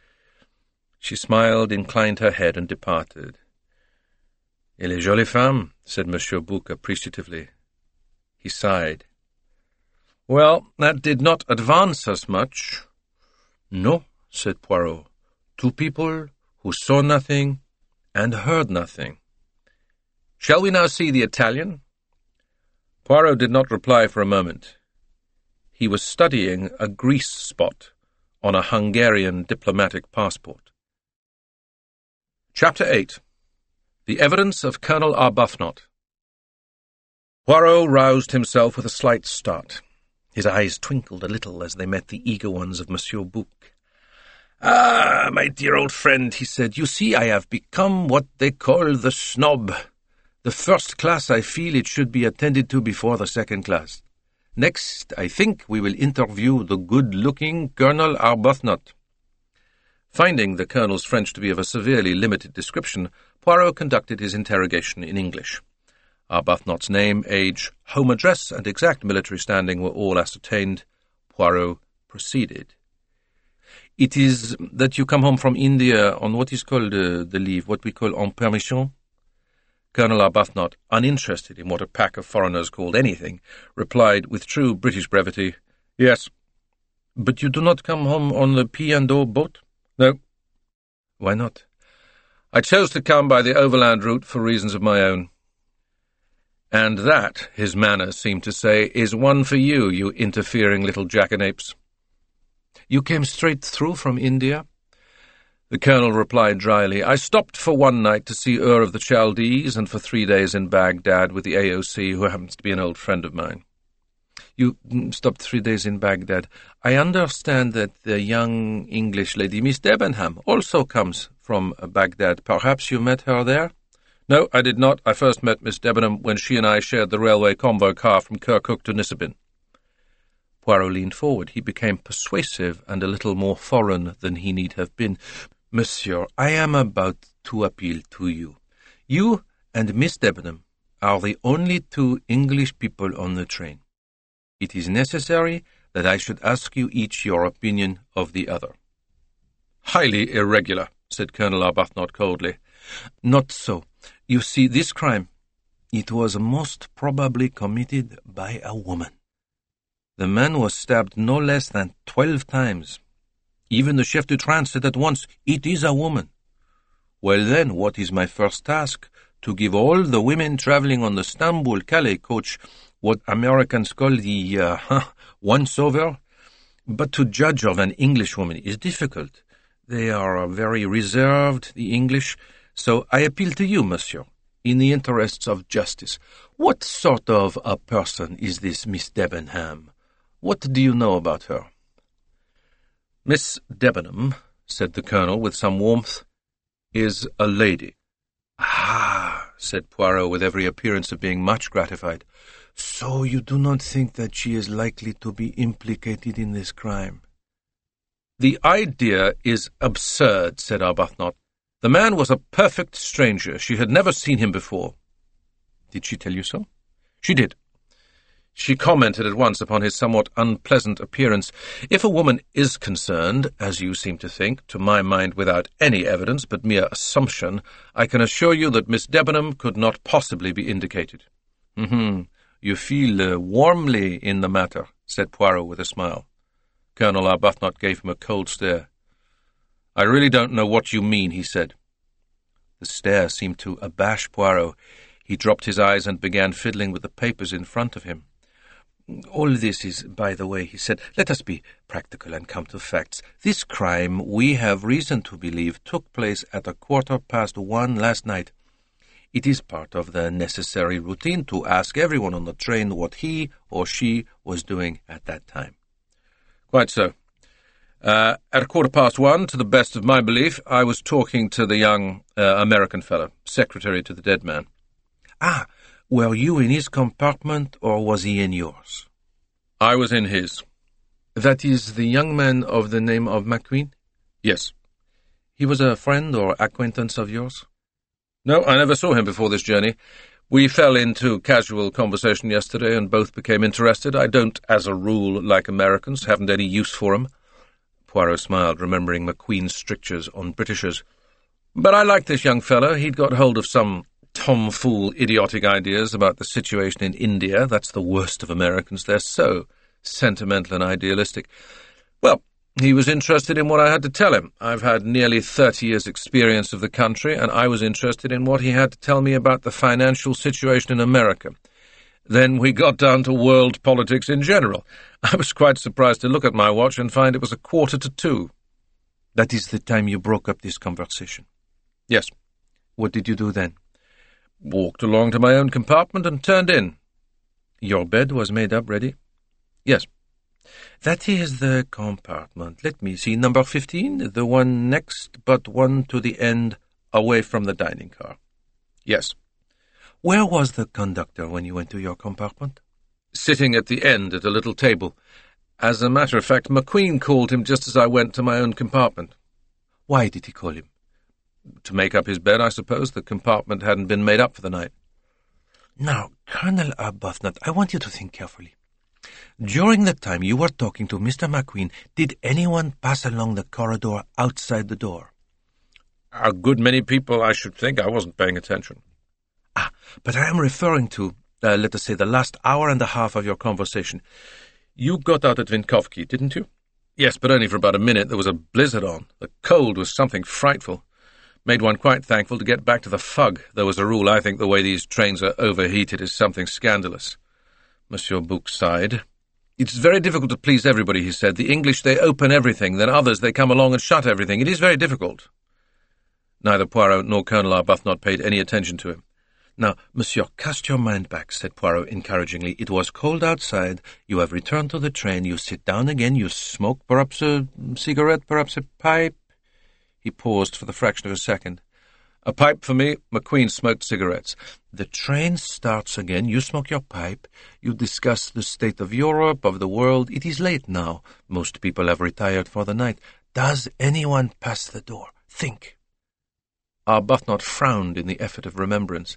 [SPEAKER 1] She smiled, inclined her head, and departed. Elle est jolie femme, said Monsieur Bouc appreciatively. He sighed. Well, that did not advance us much.
[SPEAKER 2] No, said Poirot. Two people who saw nothing and heard nothing.
[SPEAKER 1] Shall we now see the Italian?
[SPEAKER 2] Poirot did not reply for a moment. He was studying a grease spot on a Hungarian diplomatic passport.
[SPEAKER 1] Chapter 8. The Evidence of Colonel Arbuthnot.
[SPEAKER 2] Poirot roused himself with a slight start. His eyes twinkled a little as they met the eager ones of Monsieur Bouc. "Ah, my dear old friend," he said, "you see I have become what they call the snob. The first class, I feel it should be attended to before the second class. Next, I think we will interview the good-looking Colonel Arbuthnot."
[SPEAKER 1] Finding the Colonel's French to be of a severely limited description, Poirot conducted his interrogation in English. Arbuthnot's name, age, home address, and exact military standing were all ascertained. Poirot proceeded. "It is that you come home from India on what is called the leave, what we call en permission?" Colonel Arbuthnot, uninterested in what a pack of foreigners called anything, replied with true British brevity, "Yes."
[SPEAKER 2] "But you do not come home on the P&O boat?"
[SPEAKER 1] "No."
[SPEAKER 2] "Why not?"
[SPEAKER 1] "I chose to come by the overland route for reasons of my own." "And that," his manner seemed to say, "is one for you, you interfering little jackanapes."
[SPEAKER 2] "You came straight through from India?"
[SPEAKER 1] The Colonel replied dryly, "I stopped for one night to see Ur of the Chaldees and for 3 days in Baghdad with the AOC, who happens to be an old friend of mine."
[SPEAKER 2] "You stopped 3 days in Baghdad. I understand that the young English lady, Miss Debenham, also comes from Baghdad. Perhaps you met her there?"
[SPEAKER 1] "No, I did not. I first met Miss Debenham when she and I shared the railway convoy car from Kirkuk to Nisibin."
[SPEAKER 2] Poirot leaned forward. He became persuasive and a little more foreign than he need have been. "Monsieur, I am about to appeal to you. You and Miss Debenham are the only two English people on the train. It is necessary that I should ask you each your opinion of the other."
[SPEAKER 1] "Highly irregular," said Colonel Arbuthnot coldly.
[SPEAKER 2] "Not so. You see, this crime, it was most probably committed by a woman. The man was stabbed no less than 12 times. Even the chef de train said at once, 'It is a woman.' Well then, what is my first task? To give all the women traveling on the Istanbul-Calais coach what Americans call the once-over? But to judge of an Englishwoman is difficult. They are very reserved, the English. So I appeal to you, monsieur, in the interests of justice. What sort of a person is this Miss Debenham? What do you know about her?"
[SPEAKER 1] "Miss Debenham," said the Colonel with some warmth, "is a lady."
[SPEAKER 2] "Ah," said Poirot with every appearance of being much gratified. "So you do not think that she is likely to be implicated in this crime?"
[SPEAKER 1] "The idea is absurd," said Arbuthnot. "The man was a perfect stranger. She had never seen him before."
[SPEAKER 2] "Did she tell you so?"
[SPEAKER 1] "She did. She commented at once upon his somewhat unpleasant appearance. If a woman is concerned, as you seem to think, to my mind without any evidence but mere assumption, I can assure you that Miss Debenham could not possibly be indicated."
[SPEAKER 2] "You feel warmly in the matter," said Poirot with a smile.
[SPEAKER 1] Colonel Arbuthnot gave him a cold stare. "I really don't know what you mean," he said.
[SPEAKER 2] The stare seemed to abash Poirot. He dropped his eyes and began fiddling with the papers in front of him. "All this is by the way," he said. "Let us be practical and come to facts. This crime, we have reason to believe, took place at 1:15 last night. It is part of the necessary routine to ask everyone on the train what he or she was doing at that time."
[SPEAKER 1] "Quite so. At 1:15, to the best of my belief, I was talking to the young American fellow, secretary to the dead man."
[SPEAKER 2] "Ah, were you in his compartment, or was he in yours?"
[SPEAKER 1] "I was in his."
[SPEAKER 2] "That is the young man of the name of McQueen?"
[SPEAKER 1] "Yes."
[SPEAKER 2] "He was a friend or acquaintance of yours?"
[SPEAKER 1] "No, I never saw him before this journey. We fell into casual conversation yesterday and both became interested. I don't, as a rule, like Americans, haven't any use for 'em."
[SPEAKER 2] Poirot smiled, remembering McQueen's strictures on Britishers.
[SPEAKER 1] "But I liked this young fellow. He'd got hold of some tomfool idiotic ideas about the situation in India. That's the worst of Americans. They're so sentimental and idealistic. Well, he was interested in what I had to tell him. I've had nearly 30 years' experience of the country, and I was interested in what he had to tell me about the financial situation in America. Then we got down to world politics in general. I was quite surprised to look at my watch and find it was 1:45. That is the time you broke up this conversation? Yes. What did you do then? Walked along to my own compartment and turned in. Your bed was made up ready? Yes. That is the compartment. Let me see. Number 15, the one next, but one to the end, away from the dining car. Yes. Where was the conductor when you went to your compartment? Sitting at the end at a little table. As a matter of fact, McQueen called him just as I went to my own compartment. Why did he call him? To make up his bed, I suppose. The compartment hadn't been made up for the night. Now, Colonel Arbuthnot, I want you to think carefully. During the time you were talking to Mr. McQueen, did anyone pass along the corridor outside the door? A good many people, I should think. I wasn't paying attention. But I am referring to, let us say, the last hour and a half of your conversation. You got out at Vinkovky, didn't you? Yes, but only for about a minute. There was a blizzard on. The cold was something frightful. Made one quite thankful to get back to the Fug, though as a rule I think the way these trains are overheated is something scandalous. Monsieur Bouc sighed. It's very difficult to please everybody, he said. The English, they open everything, then others, they come along and shut everything. It is very difficult. Neither Poirot nor Colonel Arbuthnot paid any attention to him. Now, monsieur, cast your mind back, said Poirot encouragingly. It was cold outside. You have returned to the train. You sit down again. You smoke perhaps a cigarette, perhaps a pipe. He paused for the fraction of a second. A pipe for me. McQueen smoked cigarettes. The train starts again. You smoke your pipe. You discuss the state of Europe, of the world. It is late now. Most people have retired for the night. Does anyone pass the door? Think. Arbuthnot frowned in the effort of remembrance.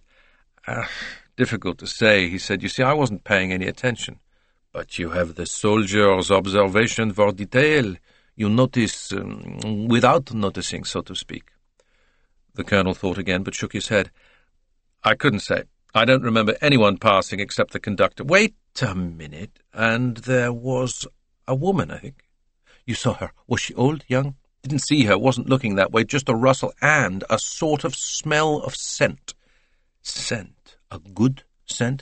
[SPEAKER 1] Difficult to say, he said. You see, I wasn't paying any attention. But you have the soldier's observation for detail. You notice without noticing, so to speak. The Colonel thought again, but shook his head. I couldn't say. I don't remember anyone passing except the conductor. Wait a minute. And there was a woman, I think. You saw her. Was she old, young? Didn't see her, wasn't looking that way, just a rustle and a sort of smell of scent. Scent? A good scent?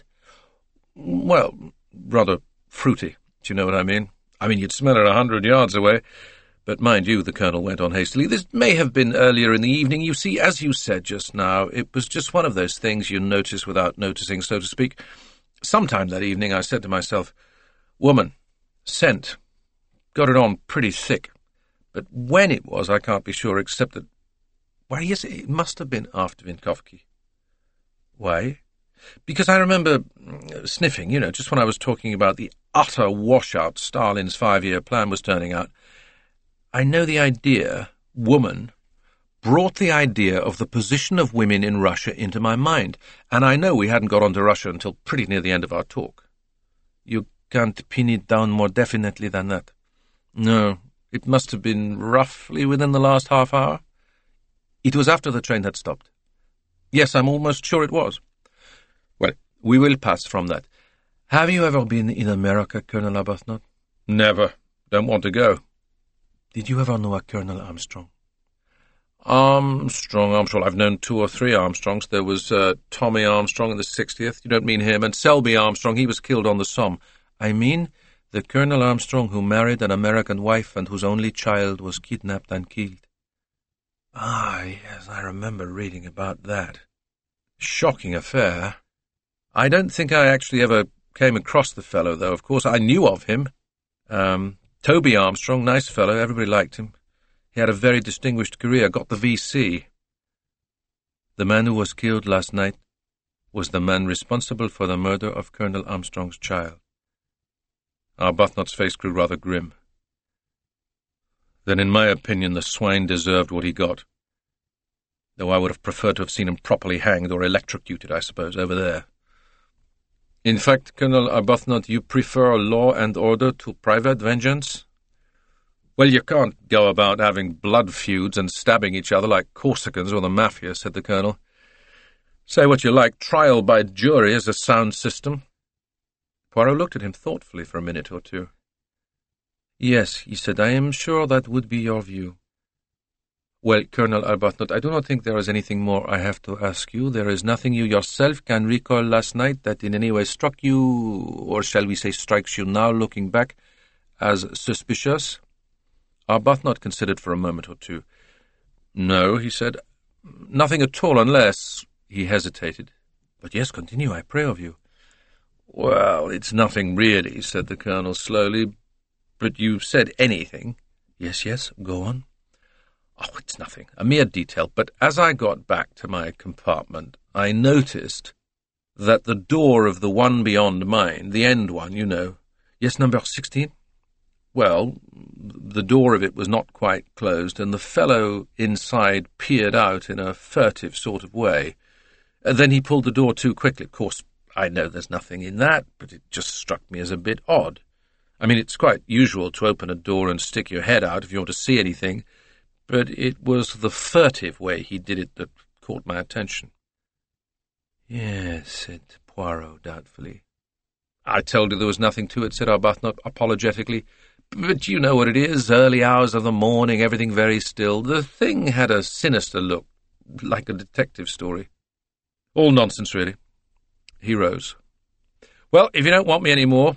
[SPEAKER 1] Well, rather fruity. Do you know what I mean? I mean, you'd smell it 100 yards away. But mind you, the Colonel went on hastily, this may have been earlier in the evening. You see, as you said just now, it was just one of those things you notice without noticing, so to speak. Sometime that evening I said to myself, woman, scent, got it on pretty thick. But when it was, I can't be sure, except that, why, yes, it must have been after Vinkovky. Why? Because I remember sniffing, just when I was talking about the utter washout Stalin's 5-year plan was turning out. I know the idea, woman, brought the idea of the position of women in Russia into my mind, and I know we hadn't got on to Russia until pretty near the end of our talk. You can't pin it down more definitely than that. No, it must have been roughly within the last half hour. It was after the train had stopped. Yes, I'm almost sure it was. Well, we will pass from that. Have you ever been in America, Colonel Arbuthnot? Never. Don't want to go. Did you ever know a Colonel Armstrong? Armstrong. I've known 2 or 3 Armstrongs. There was Tommy Armstrong in the 60th. You don't mean him. And Selby Armstrong, he was killed on the Somme. I mean the Colonel Armstrong who married an American wife and whose only child was kidnapped and killed. Ah, yes, I remember reading about that. Shocking affair. I don't think I actually ever came across the fellow, though. Of course, I knew of him. Toby Armstrong, nice fellow, everybody liked him. He had a very distinguished career, got the V.C. The man who was killed last night was the man responsible for the murder of Colonel Armstrong's child. Arbuthnot's face grew rather grim. Then, in my opinion, the swine deserved what he got. Though I would have preferred to have seen him properly hanged or electrocuted, I suppose, over there. In fact, Colonel Arbuthnot, you prefer law and order to private vengeance? Well, you can't go about having blood feuds and stabbing each other like Corsicans or the Mafia, said the Colonel. Say what you like, trial by jury is a sound system. Poirot looked at him thoughtfully for a minute or two. "Yes," he said, "I am sure that would be your view." "Well, Colonel Arbuthnot, I do not think there is anything more I have to ask you. There is nothing you yourself can recall last night that in any way struck you, or shall we say strikes you now, looking back, as suspicious?" Arbuthnot considered for a moment or two. "No," he said, "nothing at all, unless—" He hesitated. "But yes, continue, I pray of you." "Well, it's nothing really," said the Colonel slowly. "But you said anything." Yes, go on." "Oh, it's nothing, a mere detail, but as I got back to my compartment, I noticed that the door of the one beyond mine, the end one, you know—" "Yes, number 16? "Well, the door of it was not quite closed, and the fellow inside peered out in a furtive sort of way. Then he pulled the door to quickly. Of course, I know there's nothing in that, but it just struck me as a bit odd. I mean, it's quite usual to open a door and stick your head out if you want to see anything, but it was the furtive way he did it that caught my attention." "Yes," said Poirot doubtfully. "I told you there was nothing to it," said Arbuthnot apologetically. "But you know what it is, early hours of the morning, everything very still. The thing had a sinister look, like a detective story. All nonsense, really." He rose. "Well, if you don't want me any more—"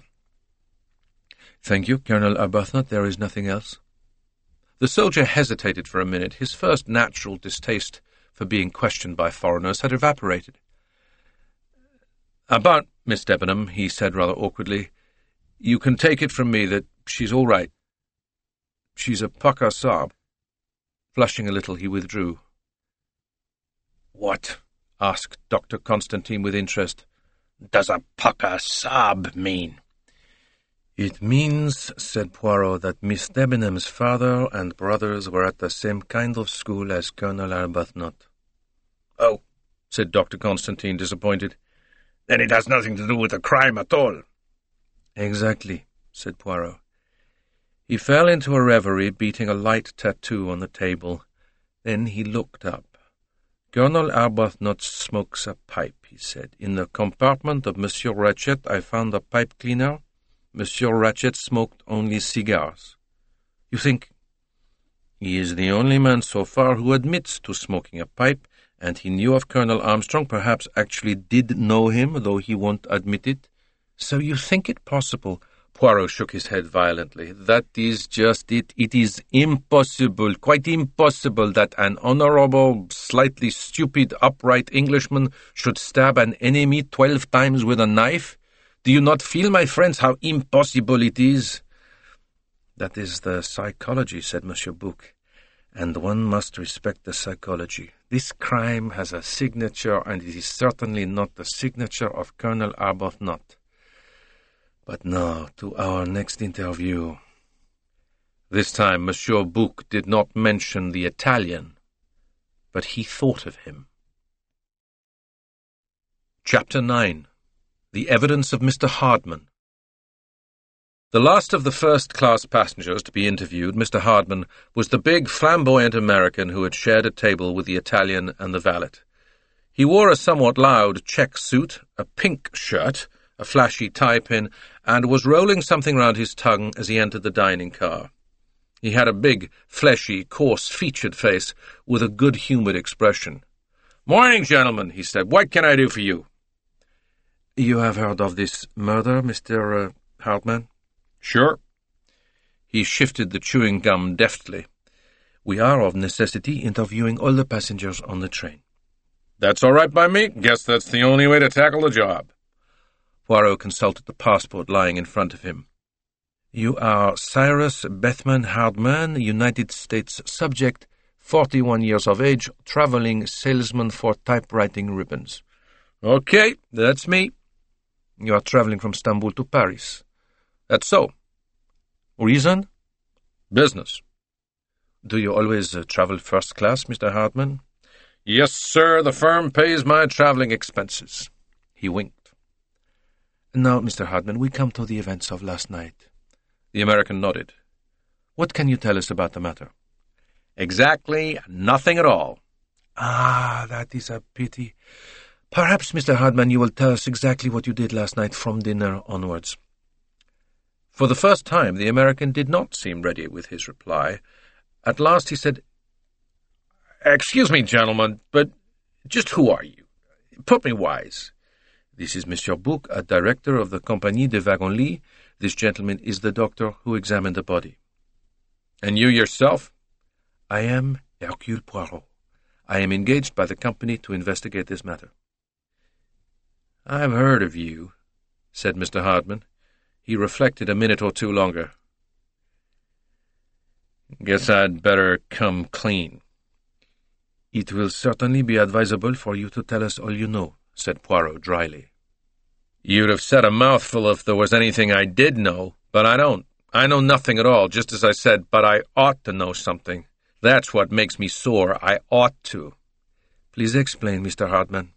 [SPEAKER 1] "Thank you, Colonel Arbuthnot, there is nothing else." The soldier hesitated for a minute. His first natural distaste for being questioned by foreigners had evaporated. "About Miss Debenham," he said rather awkwardly, "you can take it from me that she's all right. She's a pukka Saab." Flushing a little, he withdrew. "What," asked Dr. Constantine with interest, "does a pukka Saab mean?" "It means," said Poirot, "that Miss Debenham's father and brothers were at the same kind of school as Colonel Arbuthnot." "Oh," said Dr. Constantine, disappointed. "Then it has nothing to do with the crime at all." "Exactly," said Poirot. He fell into a reverie, beating a light tattoo on the table. Then he looked up. "Colonel Arbuthnot smokes a pipe," he said. "In the compartment of Monsieur Ratchet I found a pipe cleaner. Monsieur Ratchet smoked only cigars. You think—" "He is the only man so far who admits to smoking a pipe, and he knew of Colonel Armstrong, perhaps actually did know him, though he won't admit it." "So you think it possible—" Poirot shook his head violently. "That is just it. It is impossible, quite impossible, that an honorable, slightly stupid, upright Englishman should stab an enemy 12 times with a knife. Do you not feel, my friends, how impossible it is?" "That is the psychology," said Monsieur Bouc, "and one must respect the psychology. This crime has a signature, and it is certainly not the signature of Colonel Arbuthnot. But now, to our next interview." This time Monsieur Bouc did not mention the Italian, but he thought of him. Chapter 9. The Evidence of Mr. Hardman. The last of the first-class passengers to be interviewed, Mr. Hardman, was the big, flamboyant American who had shared a table with the Italian and the valet. He wore a somewhat loud check suit, a pink shirt, a flashy tie-pin, and was rolling something round his tongue as he entered the dining car. He had a big, fleshy, coarse-featured face with a good-humoured expression. "Morning, gentlemen," he said. "What can I do for you?" "You have heard of this murder, Mr. Hardman?" "Sure." He shifted the chewing gum deftly. "We are, of necessity, interviewing all the passengers on the train." "That's all right by me. Guess that's the only way to tackle the job." Poirot consulted the passport lying in front of him. "You are Cyrus Bethman Hardman, United States subject, 41 years of age, traveling salesman for typewriting ribbons." "Okay, that's me." "You are traveling from Istanbul to Paris." "That's so." "Reason?" "Business." "Do you always travel first class, Mr. Hardman?" "Yes, sir. The firm pays my traveling expenses." He winked. "Now, Mr. Hardman, we come to the events of last night." The American nodded. "What can you tell us about the matter?" "Exactly nothing at all." "Ah, that is a pity. Perhaps, Mr. Hardman, you will tell us exactly what you did last night from dinner onwards.
[SPEAKER 2] For the first time, the American did not seem ready with his reply. At last he said, "Excuse me, gentlemen, but just who are you? Put me wise."
[SPEAKER 1] "This is Monsieur Bouc, a director of the Compagnie de Wagon-Lits. This gentleman is the doctor who examined the body."
[SPEAKER 2] "And you yourself?"
[SPEAKER 1] "I am Hercule Poirot. I am engaged by the company to investigate this matter."
[SPEAKER 2] "I've heard of you," said Mr. Hardman. He reflected a minute or two longer. "Guess I'd better come clean."
[SPEAKER 1] "It will certainly be advisable for you to tell us all you know," said Poirot dryly.
[SPEAKER 2] "You'd have said a mouthful if there was anything I did know, but I don't. I know nothing at all, just as I said, but I ought to know something. That's what makes me sore. I ought to."
[SPEAKER 1] "Please explain, Mr. Hardman."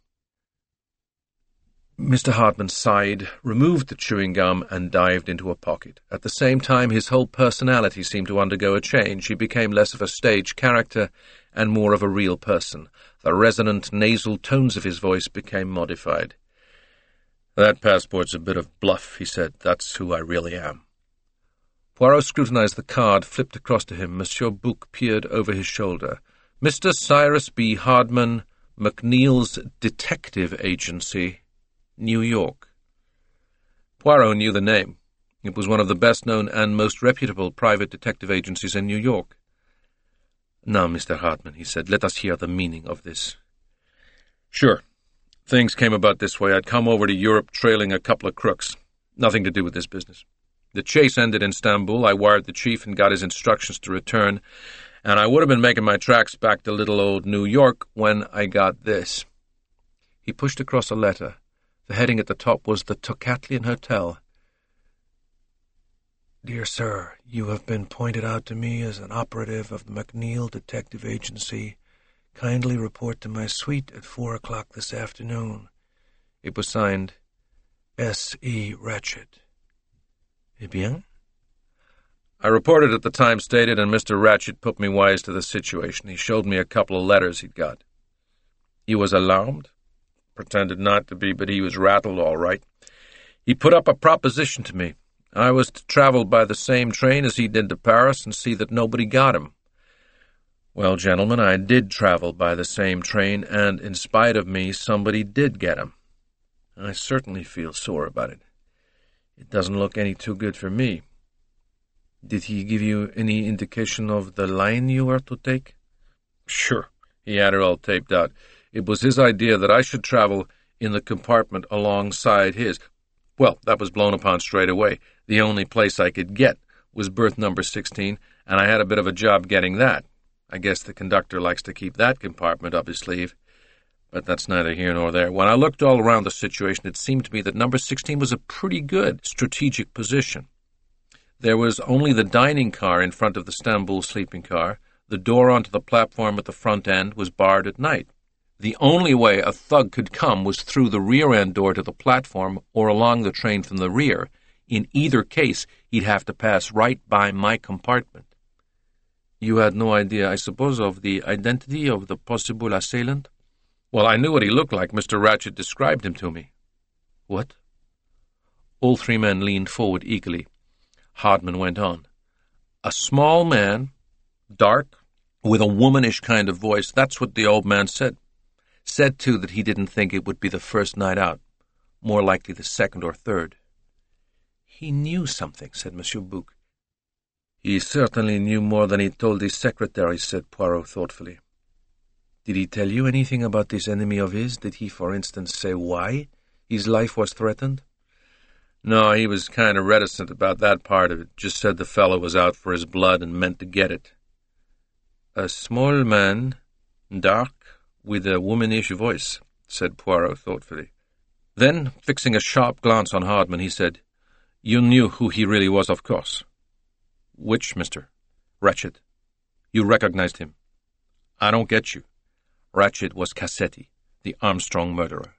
[SPEAKER 1] Mr. Hardman sighed, removed the chewing gum, and dived into a pocket. At the same time, his whole personality seemed to undergo a change. He became less of a stage character and more of a real person. The resonant, nasal tones of his voice became modified.
[SPEAKER 2] "That passport's a bit of bluff," he said. "That's who I really am."
[SPEAKER 1] Poirot scrutinized the card, flipped across to him. Monsieur Bouc peered over his shoulder. "Mr. Cyrus B. Hardman, McNeil's Detective Agency, New York." Poirot knew the name. It was one of the best-known and most reputable private detective agencies in New York. "Now, Mr. Hardman," he said, "let us hear the meaning of this."
[SPEAKER 2] "Sure. Things came about this way. I'd come over to Europe trailing a couple of crooks. Nothing to do with this business. The chase ended in Istanbul. I wired the chief and got his instructions to return, and I would have been making my tracks back to little old New York when I got this." He pushed across a letter. The heading at the top was the Tocatlian Hotel. "Dear Sir, you have been pointed out to me as an operative of the McNeil Detective Agency. Kindly report to my suite at 4 o'clock this afternoon." It was signed S.E. Ratchet. "Eh bien?" "I reported at the time stated, and Mr. Ratchet put me wise to the situation. He showed me a couple of letters he'd got." "He was alarmed?" "Pretended not to be, but he was rattled all right. He put up a proposition to me. I was to travel by the same train as he did to Paris and see that nobody got him. Well, gentlemen, I did travel by the same train, and in spite of me, somebody did get him. I certainly feel sore about it. It doesn't look any too good for me."
[SPEAKER 1] "Did he give you any indication of the line you were to take?"
[SPEAKER 2] "Sure. He had it all taped out. It was his idea that I should travel in the compartment alongside his. Well, that was blown upon straight away. The only place I could get was berth number 16, and I had a bit of a job getting that. I guess the conductor likes to keep that compartment up his sleeve. But that's neither here nor there. When I looked all around the situation, it seemed to me that number 16 was a pretty good strategic position. There was only the dining car in front of the Istanbul sleeping car. The door onto the platform at the front end was barred at night. The only way a thug could come was through the rear-end door to the platform or along the train from the rear. In either case, he'd have to pass right by my compartment.
[SPEAKER 1] "You had no idea, I suppose, of the identity of the possible assailant?"
[SPEAKER 2] "Well, I knew what he looked like. Mr. Ratchet described him to me."
[SPEAKER 1] "What?" All three men leaned forward eagerly. Hardman went on. "A small man, dark, with a womanish kind of voice. That's what the old man said. Said, too, that he didn't think it would be the first night out. More likely the second or third." "He knew something," said Monsieur Bouc. "He certainly knew more than he told his secretary," said Poirot thoughtfully. "Did he tell you anything about this enemy of his? Did he, for instance, say why his life was threatened?"
[SPEAKER 2] "No, he was kind of reticent about that part of it. Just said the fellow was out for his blood and meant to get it."
[SPEAKER 1] "A small man, dark, with a womanish voice," said Poirot thoughtfully. Then, fixing a sharp glance on Hardman, he said, "You knew who he really was, of course." "Which, Mr.
[SPEAKER 2] Ratchet.
[SPEAKER 1] You recognized him?"
[SPEAKER 2] "I don't get you."
[SPEAKER 1] "Ratchet was Cassetti, the Armstrong murderer."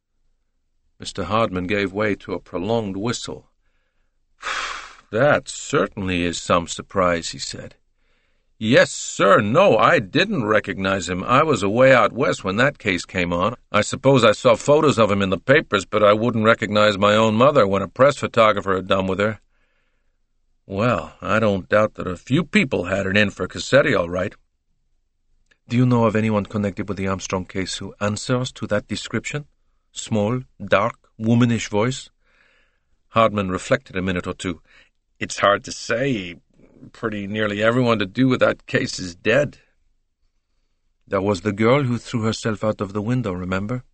[SPEAKER 1] Mr. Hardman gave way to a prolonged whistle. "That certainly is some surprise," he said. Yes, sir. No, I didn't recognize him. I was away out west when that case came on. I suppose I saw photos of him in the papers, but I wouldn't recognize my own mother when a press photographer had done with her. Well, I don't doubt that a few people had it in for Cassetti, all right. Do you know of anyone connected with the Armstrong case who answers to that description? Small, dark, womanish voice? Hardman reflected a minute or two. It's hard to say. Pretty nearly everyone to do with that case is dead. There was the girl who threw herself out of the window, remember?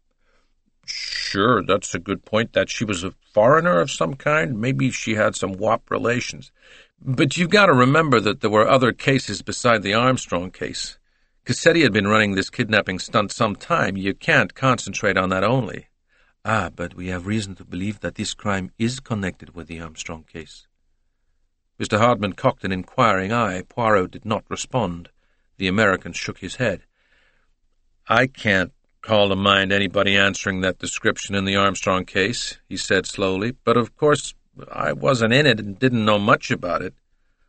[SPEAKER 1] Sure, that's a good point, that she was a foreigner of some kind. Maybe she had some WAP relations. But you've got to remember that there were other cases beside the Armstrong case. Cassetti had been running this kidnapping stunt some time. You can't concentrate on that only. Ah, but we have reason to believe that this crime is connected with the Armstrong case. Mr. Hardman cocked an inquiring eye. Poirot did not respond. The American shook his head. I can't call to mind anybody answering that description in the Armstrong case, he said slowly, but of course I wasn't in it and didn't know much about it.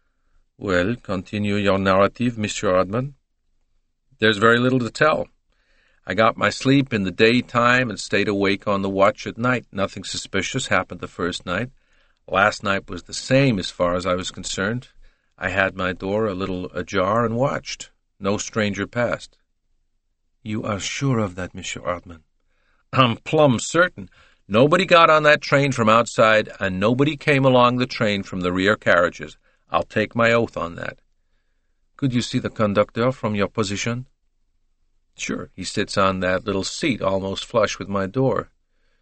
[SPEAKER 1] Well, continue your narrative, Monsieur Hardman. There's very little to tell. I got my sleep in the daytime and stayed awake on the watch at night. Nothing suspicious happened the first night. Last night was the same as far as I was concerned. I had my door a little ajar and watched. No stranger passed. You are sure of that, Monsieur Hardman? I'm plumb certain. Nobody got on that train from outside, and nobody came along the train from the rear carriages. I'll take my oath on that. Could you see the conductor from your position? Sure, he sits on that little seat almost flush with my door.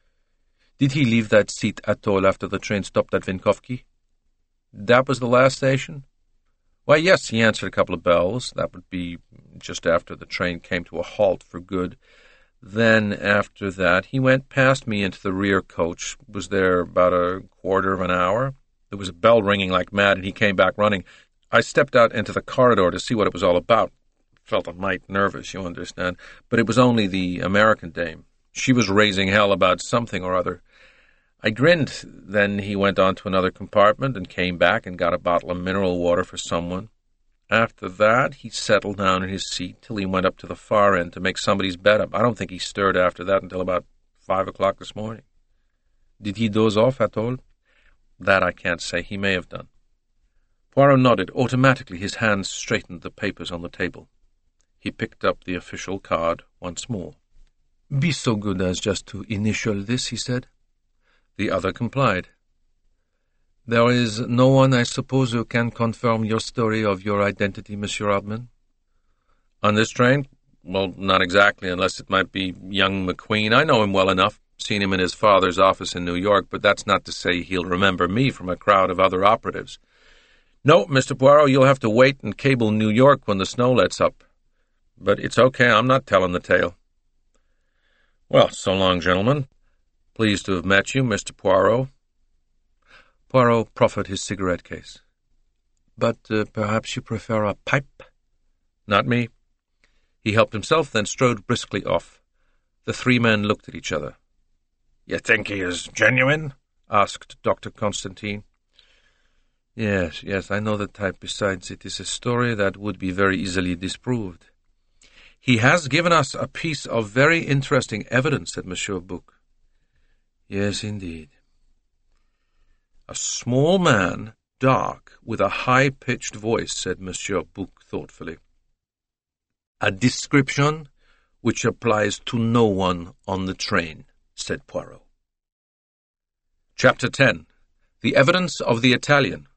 [SPEAKER 1] Did he leave that seat at all after the train stopped at Vinkovki? That was the last station? Why, yes, he answered a couple of bells. That would be just after the train came to a halt for good. Then, after that, he went past me into the rear coach, was there about a quarter of an hour. There was a bell ringing like mad, and he came back running. I stepped out into the corridor to see what it was all about. Felt a mite nervous, you understand, but it was only the American dame. She was raising hell about something or other. I grinned. Then he went on to another compartment and came back and got a bottle of mineral water for someone. After that, he settled down in his seat till he went up to the far end to make somebody's bed up. I don't think he stirred after that until about 5 o'clock this morning. Did he doze off at all? That I can't say. He may have done. Poirot nodded. Automatically his hands straightened the papers on the table. He picked up the official card once more. Be so good as just to initial this, he said. The other complied. There is no one, I suppose, who can confirm your story of your identity, Monsieur Hardman? On this train? Well, not exactly, unless it might be young McQueen. I know him well enough. Seen him in his father's office in New York, but that's not to say he'll remember me from a crowd of other operatives. No, Mr. Poirot, you'll have to wait and cable New York when the snow lets up. But it's okay, I'm not telling the tale. Well, so long, gentlemen. Pleased to have met you, Mr. Poirot. Poirot proffered his cigarette case. But perhaps you prefer a pipe? Not me. He helped himself, then strode briskly off. The three men looked at each other. You think he is genuine? Asked Dr. Constantine. Yes, I know the type. Besides, it is a story that would be very easily disproved. He has given us a piece of very interesting evidence, said Monsieur Bouc. Yes, indeed. A small man, dark, with a high-pitched voice, said Monsieur Bouc thoughtfully. A description which applies to no one on the train, said Poirot. Chapter 10. The Evidence of the Italian.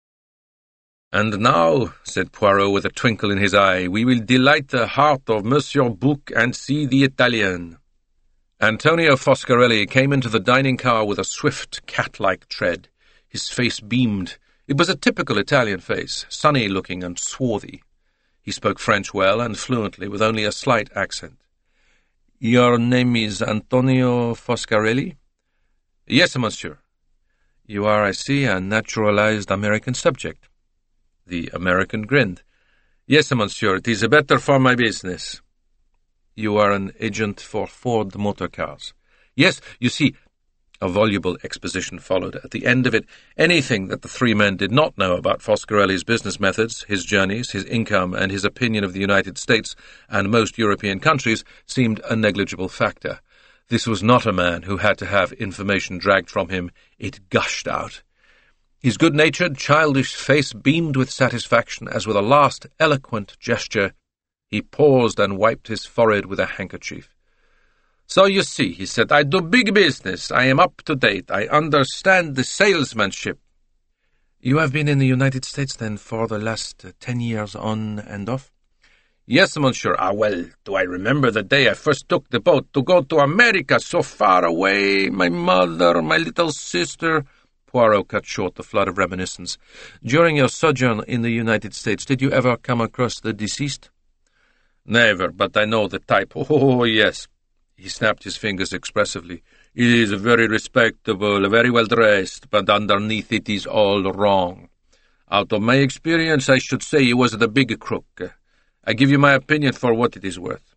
[SPEAKER 1] And now, said Poirot with a twinkle in his eye, we will delight the heart of Monsieur Bouc and see the Italian. Antonio Foscarelli came into the dining car with a swift, cat-like tread. His face beamed. It was a typical Italian face, sunny-looking and swarthy. He spoke French well and fluently, with only a slight accent. Your name is Antonio Foscarelli? Yes, monsieur. You are, I see, a naturalized American subject. The American grinned. Yes, monsieur, it is better for my business. You are an agent for Ford Motor Cars. Yes, you see, A voluble exposition followed. At the end of it, anything that the three men did not know about Foscarelli's business methods, his journeys, his income, and his opinion of the United States and most European countries seemed a negligible factor. This was not a man who had to have information dragged from him. It gushed out. His good-natured, childish face beamed with satisfaction as with a last eloquent gesture he paused and wiped his forehead with a handkerchief. "So you see," he said, "I do big business. I am up to date. I understand the salesmanship." "You have been in the United States, then, for the last 10 years on and off?" "Yes, monsieur. Well, do I remember the day I first took the boat to go to America, so far away? My mother, my little sister—" Poirot cut short the flood of reminiscence. "During your sojourn in the United States, did you ever come across the deceased?" "Never, but I know the type. Oh, yes." He snapped his fingers expressively. "It is very respectable, very well dressed, but underneath it is all wrong. Out of my experience, I should say he was the big crook. I give you my opinion for what it is worth."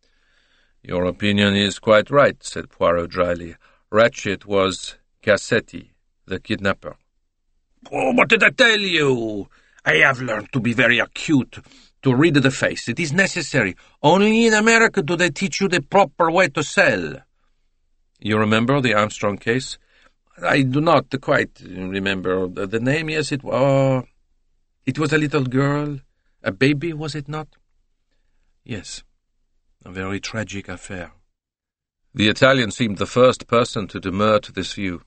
[SPEAKER 1] "Your opinion is quite right," said Poirot dryly. "Ratchett was Cassetti, the kidnapper." "Oh, what did I tell you? I have learned to be very acute, to read the face. It is necessary. Only in America do they teach you the proper way to sell." "You remember the Armstrong case?" "I do not quite remember the name. Yes, it was a little girl. A baby, was it not?" "Yes. A very tragic affair." The Italian seemed the first person to demur to this view.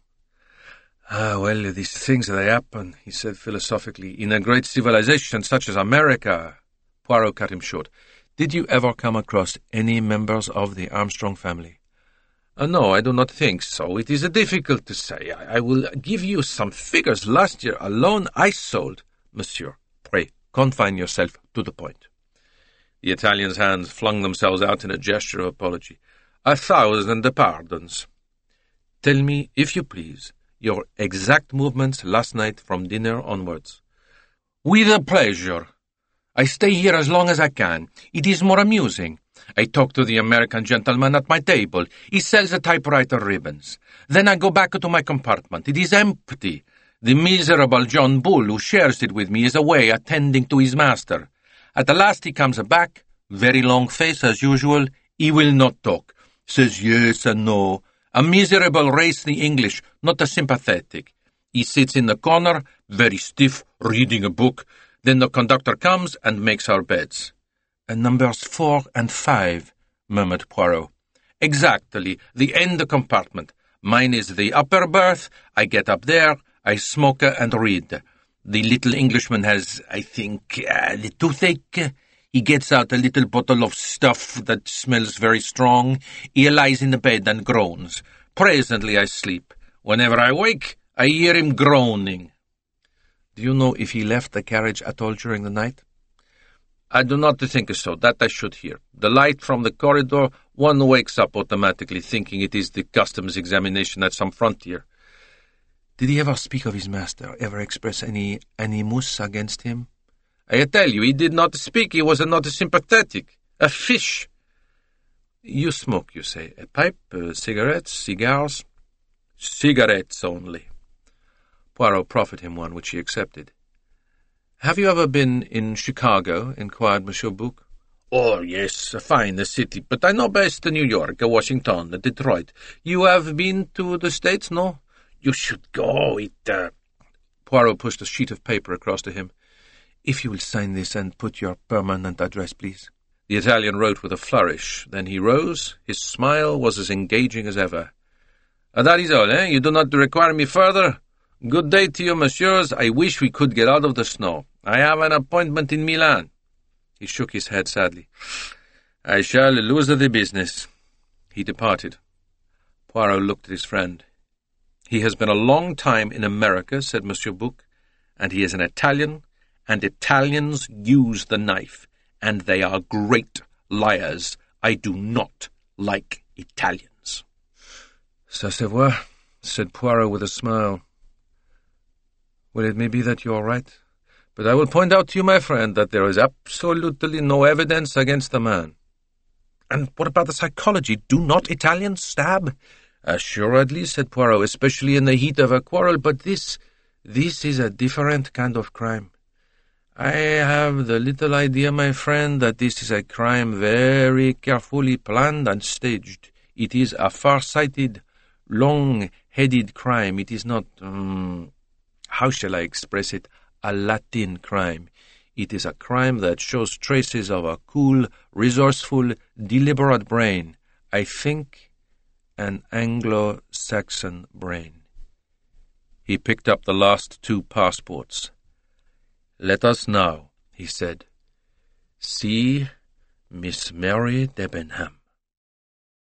[SPEAKER 1] Well, these things, they happen," he said philosophically, "in a great civilization such as America." Poirot cut him short. "Did you ever come across any members of the Armstrong family?" "No, I do not think so. It is difficult to say. I will give you some figures. Last year alone I sold—" "Monsieur, pray, confine yourself to the point." The Italian's hands flung themselves out in a gesture of apology. "1,000 pardons." "Tell me, if you please, your exact movements last night from dinner onwards." "With pleasure. I stay here as long as I can. It is more amusing. I talk to the American gentleman at my table. He sells the typewriter ribbons. Then I go back to my compartment. It is empty. The miserable John Bull, who shares it with me, is away attending to his master. At the last he comes back, very long face as usual. He will not talk. Says yes and no. A miserable race, the English, not a sympathetic. He sits in the corner, very stiff, reading a book. Then the conductor comes and makes our beds." "Numbers 4 and 5, murmured Poirot. "Exactly, the end compartment. Mine is the upper berth. I get up there, I smoke and read. The little Englishman has, I think, the toothache. He gets out a little bottle of stuff that smells very strong. He lies in the bed and groans. Presently I sleep. Whenever I wake, I hear him groaning." "Do you know if he left the carriage at all during the night?" "I do not think so. That I should hear. The light from the corridor, one wakes up automatically, thinking it is the customs examination at some frontier." "Did he ever speak of his master, ever express any animus against him?" "I tell you, he did not speak. He was not sympathetic. A fish." "You smoke, you say. A pipe, cigarettes, cigars?" "Cigarettes only." Poirot proffered him one, which he accepted. "Have you ever been in Chicago?" inquired Monsieur Bouc. "Oh, yes, a fine city, but I know best New York, Washington, Detroit. You have been to the States, no? You should go. Poirot pushed a sheet of paper across to him. "If you will sign this and put your permanent address, please." The Italian wrote with a flourish. Then he rose. His smile was as engaging as ever. "That is all, eh? You do not require me further? Good day to you, messieurs. I wish we could get out of the snow. I have an appointment in Milan." He shook his head sadly. "I shall lose the business." He departed. Poirot looked at his friend. "He has been a long time in America," said Monsieur Bouc, "and he is an Italian, and Italians use the knife, and they are great liars. I do not like Italians." "Ça se voit," said Poirot with a smile. "Well, it may be that you are right, but I will point out to you, my friend, that there is absolutely no evidence against the man." "And what about the psychology? Do not Italians stab?" Assuredly, said Poirot, especially in the heat of a quarrel, but this is a different kind of crime. I have the little idea, my friend, that this is a crime very carefully planned and staged. It is a far-sighted, long-headed crime. It is not, how shall I express it, a Latin crime. It is a crime that shows traces of a cool, resourceful, deliberate brain. I think an Anglo-Saxon brain. He picked up the last 2 passports. Let us now, he said, see Miss Mary Debenham.